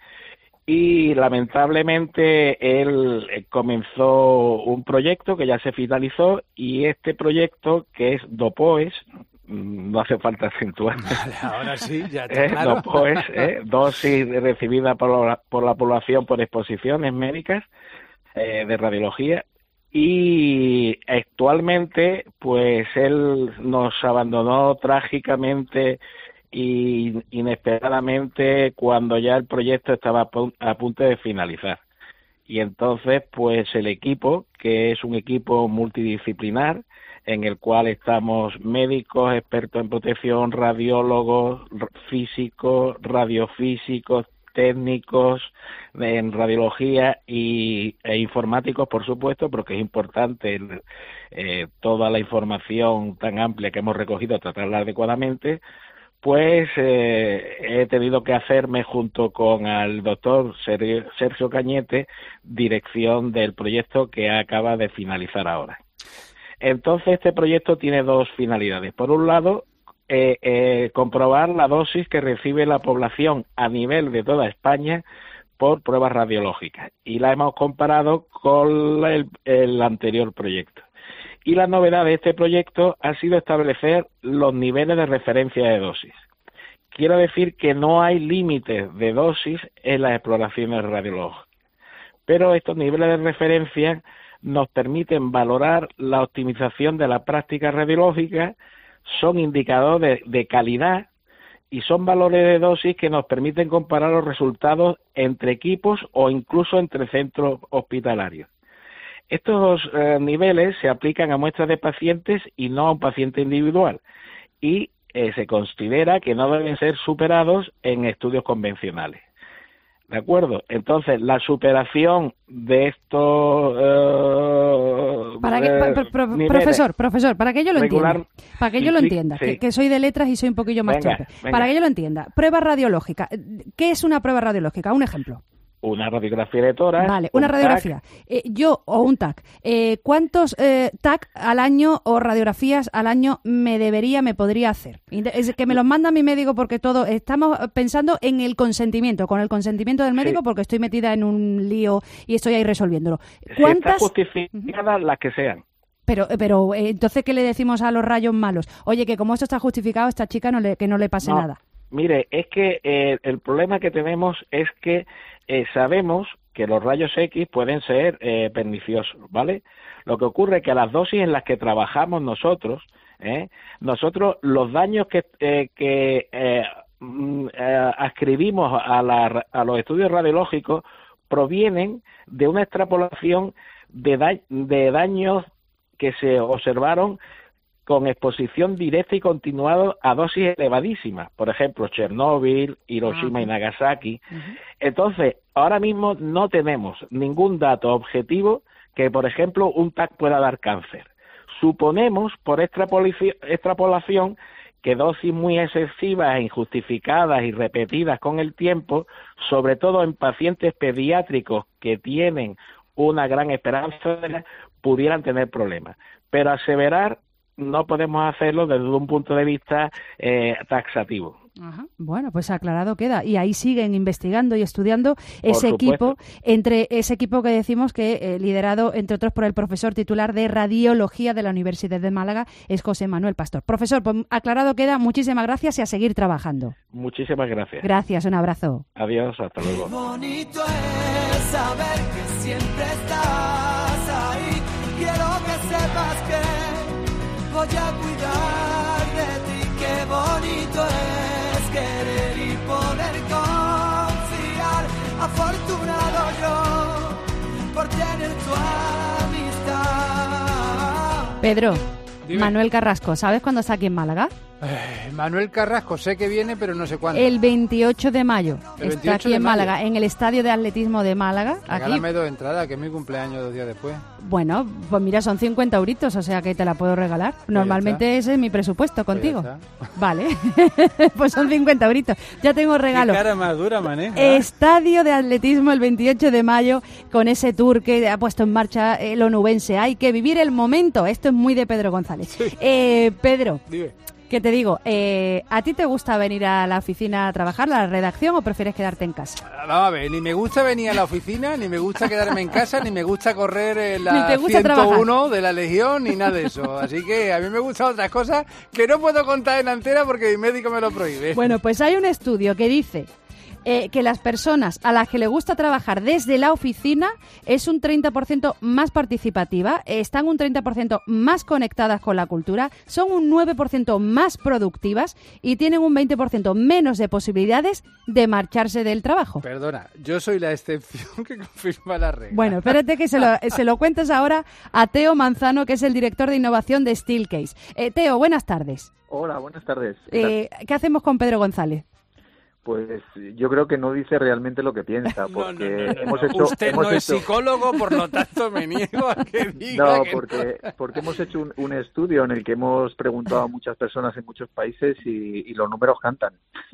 y lamentablemente él eh, comenzó un proyecto que ya se finalizó, y este proyecto, que es DOPOES, no hace falta acentuar. Vale, ahora sí, ya está eh, claro. DOPOES, eh, dosis recibida por la, por la población por exposiciones médicas eh, de radiología, y actualmente pues él nos abandonó trágicamente y inesperadamente cuando ya el proyecto estaba a, pu- a punto de finalizar. Y entonces pues el equipo, que es un equipo multidisciplinar en el cual estamos médicos, expertos en protección, radiólogos, r- físicos, radiofísicos, técnicos en radiología y, e informáticos, por supuesto, porque es importante el, eh, toda la información tan amplia que hemos recogido, tratarla adecuadamente, pues eh, he tenido que hacerme junto con el doctor Sergio Cañete dirección del proyecto que acaba de finalizar ahora. Entonces, este proyecto tiene dos finalidades. Por un lado, eh, eh, comprobar la dosis que recibe la población a nivel de toda España por pruebas radiológicas, y la hemos comparado con el, el anterior proyecto. Y la novedad de este proyecto ha sido establecer los niveles de referencia de dosis. Quiero decir que no hay límites de dosis en las exploraciones radiológicas, pero estos niveles de referencia nos permiten valorar la optimización de la práctica radiológica, son indicadores de, de calidad y son valores de dosis que nos permiten comparar los resultados entre equipos o incluso entre centros hospitalarios. Estos eh, niveles se aplican a muestras de pacientes y no a un paciente individual, y eh, se considera que no deben ser superados en estudios convencionales. ¿De acuerdo? Entonces, la superación de estos eh, Para que, eh, pa- pro- pro- niveles profesor, profesor, para que yo lo regular- entienda, para que yo lo sí, entienda, sí. que, que soy de letras y soy un poquillo más Venga, torpe. venga. Para que yo lo entienda, prueba radiológica. ¿Qué es una prueba radiológica? Un ejemplo. Una radiografía de tórax. Vale, una un radiografía. Eh, yo, o un T A C. Eh, ¿Cuántos eh, T A C al año o radiografías al año me debería, me podría hacer? Inde- Es que me los manda mi médico porque todo... Estamos pensando en el consentimiento, con el consentimiento del médico, Sí. porque estoy metida en un lío y estoy ahí resolviéndolo. TAC. Si está ¿Cuántas? justificadas las que sean. Pero, pero eh, entonces, ¿qué le decimos a los rayos malos? Oye, que como esto está justificado, a esta chica no le, que no le pase No, nada. Mire, es que eh, el problema que tenemos es que eh, sabemos que los rayos X pueden ser eh, perniciosos, ¿vale? Lo que ocurre es que a las dosis en las que trabajamos nosotros, ¿eh? nosotros los daños que, eh, que eh, mm, eh, ascribimos a, la, a los estudios radiológicos provienen de una extrapolación de, da, de daños que se observaron con exposición directa y continuada a dosis elevadísimas, por ejemplo, Chernóbil, Hiroshima y Nagasaki. Entonces, ahora mismo no tenemos ningún dato objetivo que, por ejemplo, un T A C pueda dar cáncer. Suponemos, por extrapolación, que dosis muy excesivas e injustificadas y repetidas con el tiempo, sobre todo en pacientes pediátricos que tienen una gran esperanza, pudieran tener problemas. Pero aseverar no podemos hacerlo desde un punto de vista eh, taxativo. Ajá. Bueno, pues aclarado queda. Y ahí siguen investigando y estudiando ese Por equipo, entre ese equipo que decimos que eh, liderado, entre otros, por el profesor titular de Radiología de la Universidad de Málaga, es José Manuel Pastor. Profesor, pues aclarado queda. Muchísimas gracias y a seguir trabajando. Muchísimas gracias. Gracias, un abrazo. Adiós, hasta luego. Qué bonito es saber que siempre estás ahí. Quiero que sepas que voy a cuidar de ti. Qué bonito es querer y poder confiar. Afortunado yo por tener tu amistad. Pedro, Dime. Manuel Carrasco, ¿sabes cuándo está aquí en Málaga? Eh, Manuel Carrasco, sé que viene, pero no sé cuándo. El veintiocho de mayo. El Está aquí veintiocho de en mayo. Málaga, en el Estadio de Atletismo de Málaga. Aquí. Regálame dos entradas, que es mi cumpleaños dos días después. Bueno, pues mira, son cincuenta euritos, o sea que te la puedo regalar. Normalmente ese es mi presupuesto contigo. Vale, pues son cincuenta euritos. Ya tengo regalo. Qué cara más dura maneja. Estadio de Atletismo el veintiocho de mayo, con ese tour que ha puesto en marcha el onubense. Hay que vivir el momento. Esto es muy de Pedro González. Sí. Eh, Pedro. Dime. ¿Qué te digo? Eh, ¿A ti te gusta venir a la oficina a trabajar, a la redacción, o prefieres quedarte en casa? Vamos a ver, ni me gusta venir a la oficina, ni me gusta quedarme en casa, ni me gusta correr en Ni la te gusta ciento uno trabajar. de la Legión, ni nada de eso. Así que a mí me gustan otras cosas que no puedo contar en antena porque mi médico me lo prohíbe. Bueno, pues hay un estudio que dice eh, que las personas a las que le gusta trabajar desde la oficina es un treinta por ciento más participativa, eh, están un treinta por ciento más conectadas con la cultura, son un nueve por ciento más productivas y tienen un veinte por ciento menos de posibilidades de marcharse del trabajo. Perdona, yo soy la excepción que confirma la regla. Bueno, espérate que se lo, se lo cuentes ahora a Teo Manzano, que es el director de innovación de Steelcase. Eh, Teo, buenas tardes. Hola, buenas tardes. ¿Qué tal? Eh, ¿Qué hacemos con Pedro González? Pues yo creo que no dice realmente lo que piensa, porque No, no, no, hemos no. hecho... Usted hemos no es hecho- psicólogo, por lo tanto me niego a que diga No, que porque, porque hemos hecho un, un estudio en el que hemos preguntado a muchas personas en muchos países y, y los números cantan.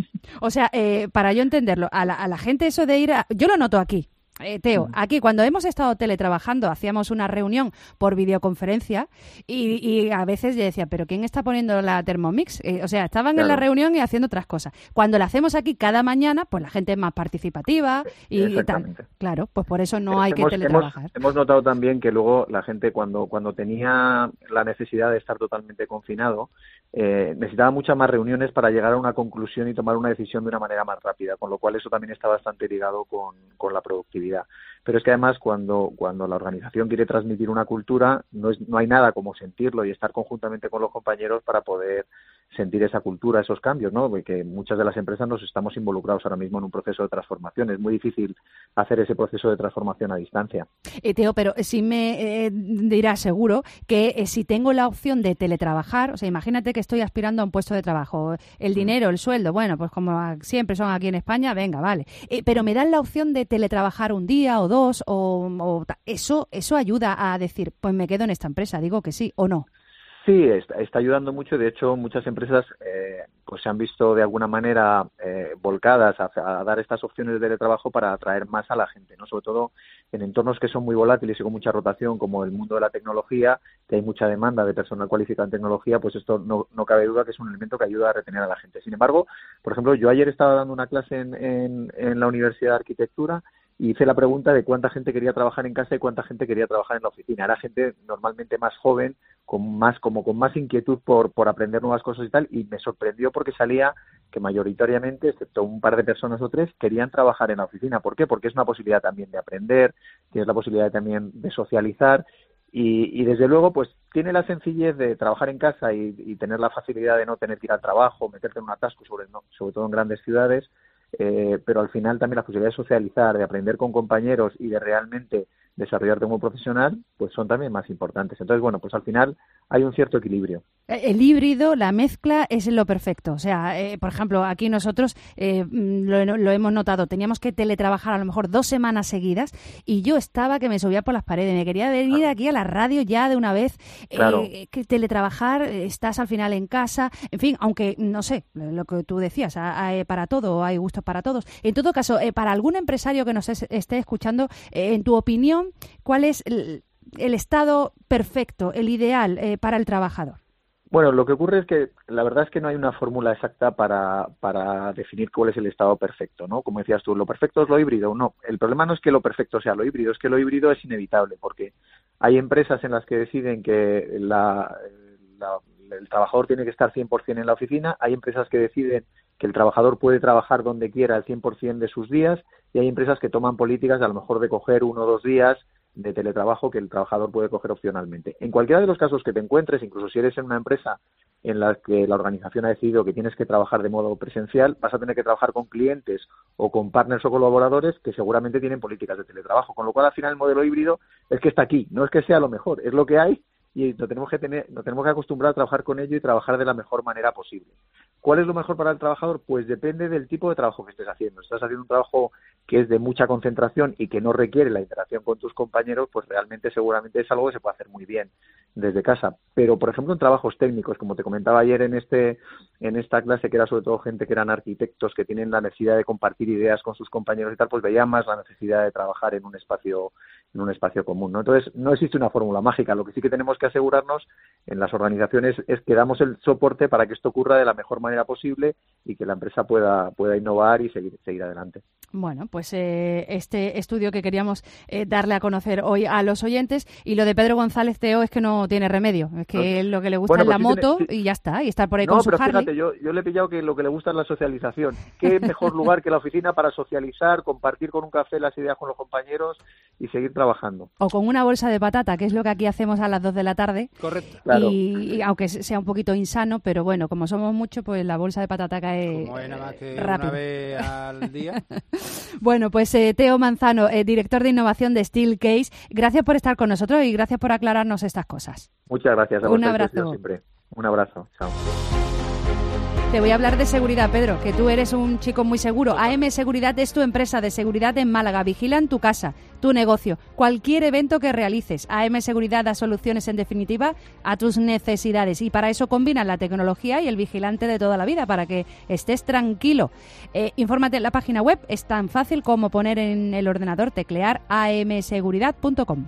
O sea, eh, para yo entenderlo, a la, a la gente eso de ir a... Yo lo noto aquí. Eh, Teo, aquí cuando hemos estado teletrabajando hacíamos una reunión por videoconferencia y, y a veces yo decía, ¿pero quién está poniendo la Thermomix? Eh, o sea, estaban en la Claro. reunión y haciendo otras cosas. Cuando la hacemos aquí cada mañana, pues la gente es más participativa y, y tal. Exactamente. Claro, pues por eso no hay que hemos, teletrabajar. hemos, hemos notado también que luego la gente cuando, cuando tenía la necesidad de estar totalmente confinado, eh, necesitaba muchas más reuniones para llegar a una conclusión y tomar una decisión de una manera más rápida, con lo cual eso también está bastante ligado con, con la productividad. Pero es que además cuando, cuando la organización quiere transmitir una cultura, no, es, no hay nada como sentirlo y estar conjuntamente con los compañeros para poder sentir esa cultura, esos cambios, ¿no? Porque muchas de las empresas nos estamos involucrados ahora mismo en un proceso de transformación. Es muy difícil hacer ese proceso de transformación a distancia. Eh, Teo, pero sí me eh, dirás seguro que eh, si tengo la opción de teletrabajar, o sea, imagínate que estoy aspirando a un puesto de trabajo, el dinero, el sueldo, bueno, pues como a- siempre son aquí en España, venga, vale. Eh, pero me dan la opción de teletrabajar un día o dos, o, o ta- eso, eso ayuda a decir, pues me quedo en esta empresa, digo que sí o no. Sí, está, está ayudando mucho. De hecho, muchas empresas eh, pues se han visto de alguna manera eh, volcadas a, a dar estas opciones de teletrabajo para atraer más a la gente, ¿no? Sobre todo en entornos que son muy volátiles y con mucha rotación, como el mundo de la tecnología, que hay mucha demanda de personal cualificado en tecnología, pues esto no, no cabe duda que es un elemento que ayuda a retener a la gente. Sin embargo, por ejemplo, yo ayer estaba dando una clase en, en, en la Universidad de Arquitectura y hice la pregunta de cuánta gente quería trabajar en casa y cuánta gente quería trabajar en la oficina. Era gente normalmente más joven, con más como con más inquietud por, por aprender nuevas cosas y tal, y me sorprendió porque salía que mayoritariamente, excepto un par de personas o tres, querían trabajar en la oficina. ¿Por qué? Porque es una posibilidad también de aprender, tienes la posibilidad también de socializar y, y desde luego pues tiene la sencillez de trabajar en casa y, y tener la facilidad de no tener que ir al trabajo, meterte en un atasco, sobre, no, sobre todo en grandes ciudades. Eh, pero al final también la posibilidad de socializar, de aprender con compañeros y de realmente desarrollarte como profesional, pues son también más importantes. Entonces, bueno, pues al final hay un cierto equilibrio. El híbrido, la mezcla es lo perfecto. O sea, eh, por ejemplo, aquí nosotros eh, lo, lo hemos notado. Teníamos que teletrabajar a lo mejor dos semanas seguidas y yo estaba que me subía por las paredes. Me quería venir aquí a la radio ya de una vez. Claro. Eh, que teletrabajar, eh, estás al final en casa. En fin, aunque, no sé, lo que tú decías, hay para todo, hay gustos para todos. En todo caso, eh, para algún empresario que nos es, esté escuchando, eh, en tu opinión, ¿cuál es el, el estado perfecto, el ideal eh, para el trabajador? Bueno, lo que ocurre es que la verdad es que no hay una fórmula exacta para, para definir cuál es el estado perfecto, ¿no? Como decías tú, ¿lo perfecto es lo híbrido? No, el problema no es que lo perfecto sea lo híbrido, es que lo híbrido es inevitable, porque hay empresas en las que deciden que la, la, el trabajador tiene que estar cien por ciento en la oficina, hay empresas que deciden que el trabajador puede trabajar donde quiera el cien por ciento de sus días, y hay empresas que toman políticas de a lo mejor de coger uno o dos días de teletrabajo que el trabajador puede coger opcionalmente. En cualquiera de los casos que te encuentres, incluso si eres en una empresa en la que la organización ha decidido que tienes que trabajar de modo presencial, vas a tener que trabajar con clientes o con partners o colaboradores que seguramente tienen políticas de teletrabajo, con lo cual al final el modelo híbrido es que está aquí, no es que sea lo mejor, es lo que hay y nos tenemos que tener, nos tenemos que acostumbrar a trabajar con ello y trabajar de la mejor manera posible. ¿Cuál es lo mejor para el trabajador? Pues depende del tipo de trabajo que estés haciendo. Si estás haciendo un trabajo que es de mucha concentración y que no requiere la interacción con tus compañeros, pues realmente seguramente es algo que se puede hacer muy bien desde casa. Pero, por ejemplo, en trabajos técnicos, como te comentaba ayer en este en esta clase, que era sobre todo gente que eran arquitectos, que tienen la necesidad de compartir ideas con sus compañeros y tal, pues veían más la necesidad de trabajar en un espacio en un espacio común, ¿no? Entonces, no existe una fórmula mágica. Lo que sí que tenemos que asegurarnos en las organizaciones es que damos el soporte para que esto ocurra de la mejor manera posible y que la empresa pueda pueda innovar y seguir seguir adelante. Bueno, pues eh, este estudio que queríamos eh, darle a conocer hoy a los oyentes, y lo de Pedro González Teo es que no tiene remedio, es que no. Lo que le gusta bueno, es la pues moto tiene, sí. Y ya está, y estar por ahí no, con su pero Harley. Fíjate, yo, yo le he pillado que lo que le gusta es la socialización. ¿Qué mejor lugar que la oficina para socializar, compartir con un café las ideas con los compañeros y seguir trabajando? O con una bolsa de patata, que es lo que aquí hacemos a las dos de la tarde. Correcto. Claro. Y, y aunque sea un poquito insano, pero bueno, como somos muchos, pues la bolsa de patata cae como es nada más que rápido. Una vez al día. Bueno, pues eh, Teo Manzano, eh, director de innovación de Steelcase, gracias por estar con nosotros y gracias por aclararnos estas cosas. Muchas gracias a Un vosotros abrazo. Siempre. Un abrazo. Chao. Te voy a hablar de seguridad, Pedro, que tú eres un chico muy seguro. A M Seguridad es tu empresa de seguridad en Málaga. Vigilan tu casa, tu negocio, cualquier evento que realices. A M Seguridad da soluciones, en definitiva, a tus necesidades. Y para eso combinan la tecnología y el vigilante de toda la vida, para que estés tranquilo. Eh, infórmate en la página web. Es tan fácil como poner en el ordenador, teclear a m seguridad punto com.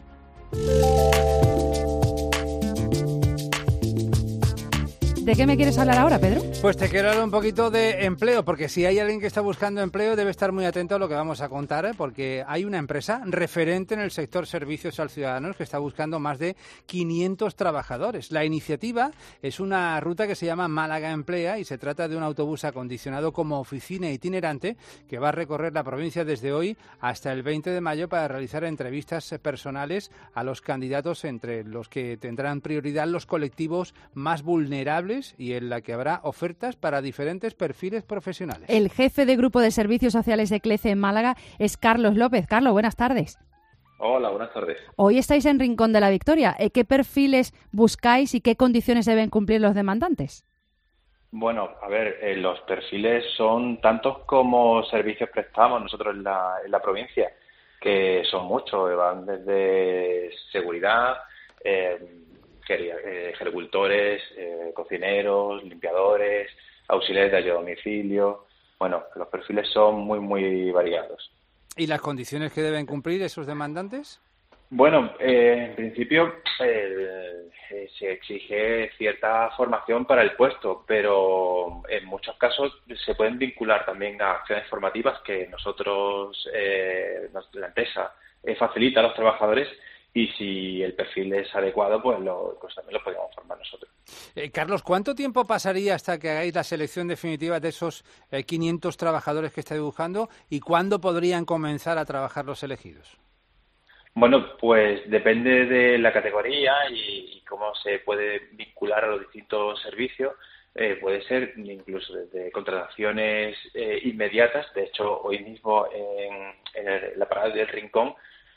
¿De qué me quieres hablar ahora, Pedro? Pues te quiero hablar un poquito de empleo, porque si hay alguien que está buscando empleo debe estar muy atento a lo que vamos a contar, ¿eh? Porque hay una empresa referente en el sector servicios al ciudadano que está buscando más de quinientos trabajadores. La iniciativa es una ruta que se llama Málaga Emplea y se trata de un autobús acondicionado como oficina itinerante que va a recorrer la provincia desde hoy hasta el veinte de mayo para realizar entrevistas personales a los candidatos, entre los que tendrán prioridad los colectivos más vulnerables y en la que habrá ofertas para diferentes perfiles profesionales. El jefe de Grupo de Servicios Sociales de CLECE en Málaga es Carlos López. Carlos, buenas tardes. Hola, buenas tardes. Hoy estáis en Rincón de la Victoria. ¿Qué perfiles buscáis y qué condiciones deben cumplir los demandantes? Bueno, a ver, eh, los perfiles son tantos como servicios prestamos nosotros en la, en la provincia, que son muchos, van desde seguridad, eh, agricultores, eh, cocineros, limpiadores, auxiliares de ayuda a domicilio. Bueno, los perfiles son muy, muy variados. ¿Y las condiciones que deben cumplir esos demandantes? Bueno, eh, en principio eh, se exige cierta formación para el puesto, pero en muchos casos se pueden vincular también a acciones formativas que nosotros, eh, la empresa, eh, facilita a los trabajadores. Y si el perfil es adecuado, pues, lo, pues también lo podemos formar nosotros. Eh, Carlos, ¿cuánto tiempo pasaría hasta que hagáis la selección definitiva de esos eh, quinientos trabajadores que estáis buscando y cuándo podrían comenzar a trabajar los elegidos? Bueno, pues depende de la categoría y, y cómo se puede vincular a los distintos servicios. Eh, puede ser incluso desde contrataciones eh, inmediatas. De hecho, hoy mismo en, en el, la parada del Rincón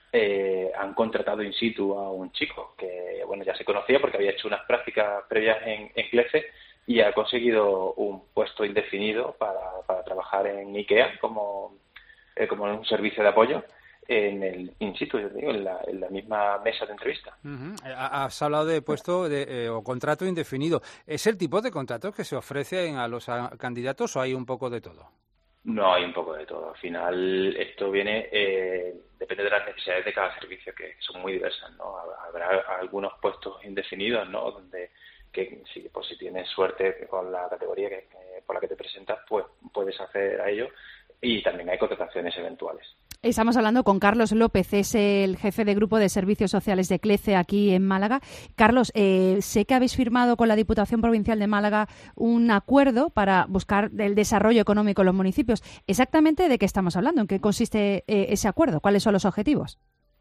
eh, han contratado in situ a un chico que, bueno, ya se conocía porque había hecho unas prácticas previas en, en CLECE y ha conseguido un puesto indefinido para, para trabajar en IKEA como, eh, como en un servicio de apoyo en el in situ, yo digo, en la, en la misma mesa de entrevista. Uh-huh. Has hablado de puesto de, eh, o contrato indefinido. ¿Es el tipo de contrato que se ofrece a los a, candidatos o hay un poco de todo? No, hay un poco de todo. Al final, esto viene, eh, depende de las necesidades de cada servicio, que son muy diversas, ¿no? Habrá algunos puestos indefinidos, ¿no? Donde, que si, pues, si tienes suerte con la categoría que, que, por la que te presentas, pues puedes acceder a ello. Y también hay contrataciones eventuales. Estamos hablando con Carlos López, es el jefe de Grupo de Servicios Sociales de CLECE aquí en Málaga. Carlos, eh, sé que habéis firmado con la Diputación Provincial de Málaga un acuerdo para buscar el desarrollo económico en los municipios. ¿Exactamente de qué estamos hablando? ¿En qué consiste eh, ese acuerdo? ¿Cuáles son los objetivos?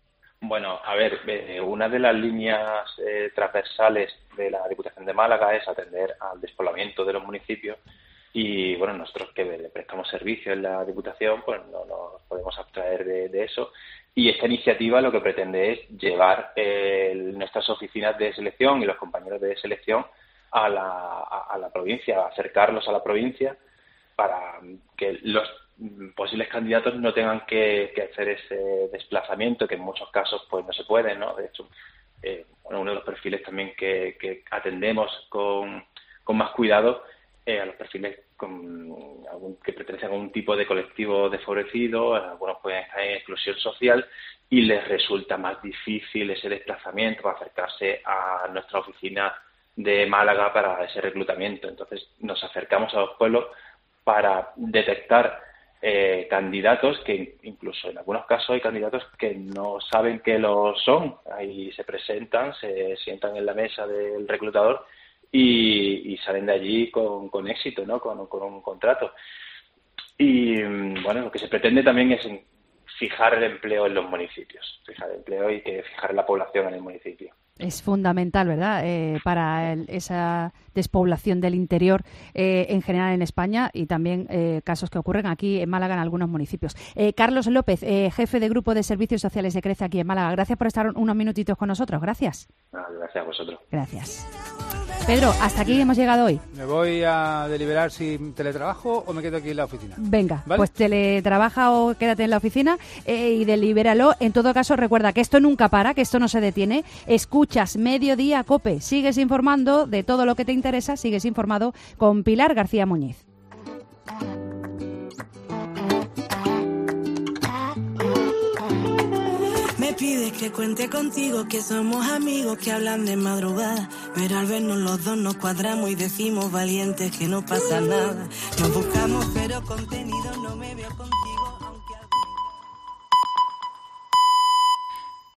Bueno, a ver, eh, una de las líneas eh, transversales de la Diputación de Málaga es atender al despoblamiento de los municipios. Y bueno, nosotros que le prestamos servicio en la Diputación, pues no nos podemos abstraer de, de eso. Y esta iniciativa lo que pretende es llevar eh, nuestras oficinas de selección y los compañeros de selección a la, a, a la provincia, acercarlos a la provincia para que los posibles candidatos no tengan que, que hacer ese desplazamiento, que en muchos casos pues no se puede, ¿no? De hecho, eh, bueno, uno de los perfiles también que, que atendemos con, con más cuidado Eh, a los perfiles con, algún, que pertenecen a algún tipo de colectivo desfavorecido, algunos pueden estar en exclusión social y les resulta más difícil ese desplazamiento para acercarse a nuestra oficina de Málaga para ese reclutamiento. Entonces nos acercamos a los pueblos para detectar eh, candidatos que incluso en algunos casos hay candidatos que no saben que lo son. Ahí se presentan, se sientan en la mesa del reclutador Y, y salen de allí con, con éxito, ¿no? Con, con un contrato. Y bueno, lo que se pretende también es fijar el empleo en los municipios, fijar el empleo y que fijar la población en el municipio. Es fundamental, ¿verdad?, eh, para el, esa despoblación del interior eh, en general en España y también eh, casos que ocurren aquí en Málaga en algunos municipios. Eh, Carlos López, eh, jefe de Grupo de Servicios Sociales de CLECE aquí en Málaga. Gracias por estar unos minutitos con nosotros. Gracias. Ah, gracias a vosotros. Gracias. Pedro, hasta aquí hemos llegado hoy. ¿Me voy a deliberar si teletrabajo o me quedo aquí en la oficina? Venga, ¿vale? Pues teletrabaja o quédate en la oficina eh, y delibéralo. En todo caso, recuerda que esto nunca para, que esto no se detiene. Escuchas Mediodía COPE, sigues informando de todo lo que te interesa, sigues informado con Pilar García Muñiz. Me pide que cuente contigo, que somos amigos que hablan de madrugada, pero al vernos los dos nos cuadramos y decimos valientes que no pasa nada. Nos buscamos pero contenido no me veo contigo.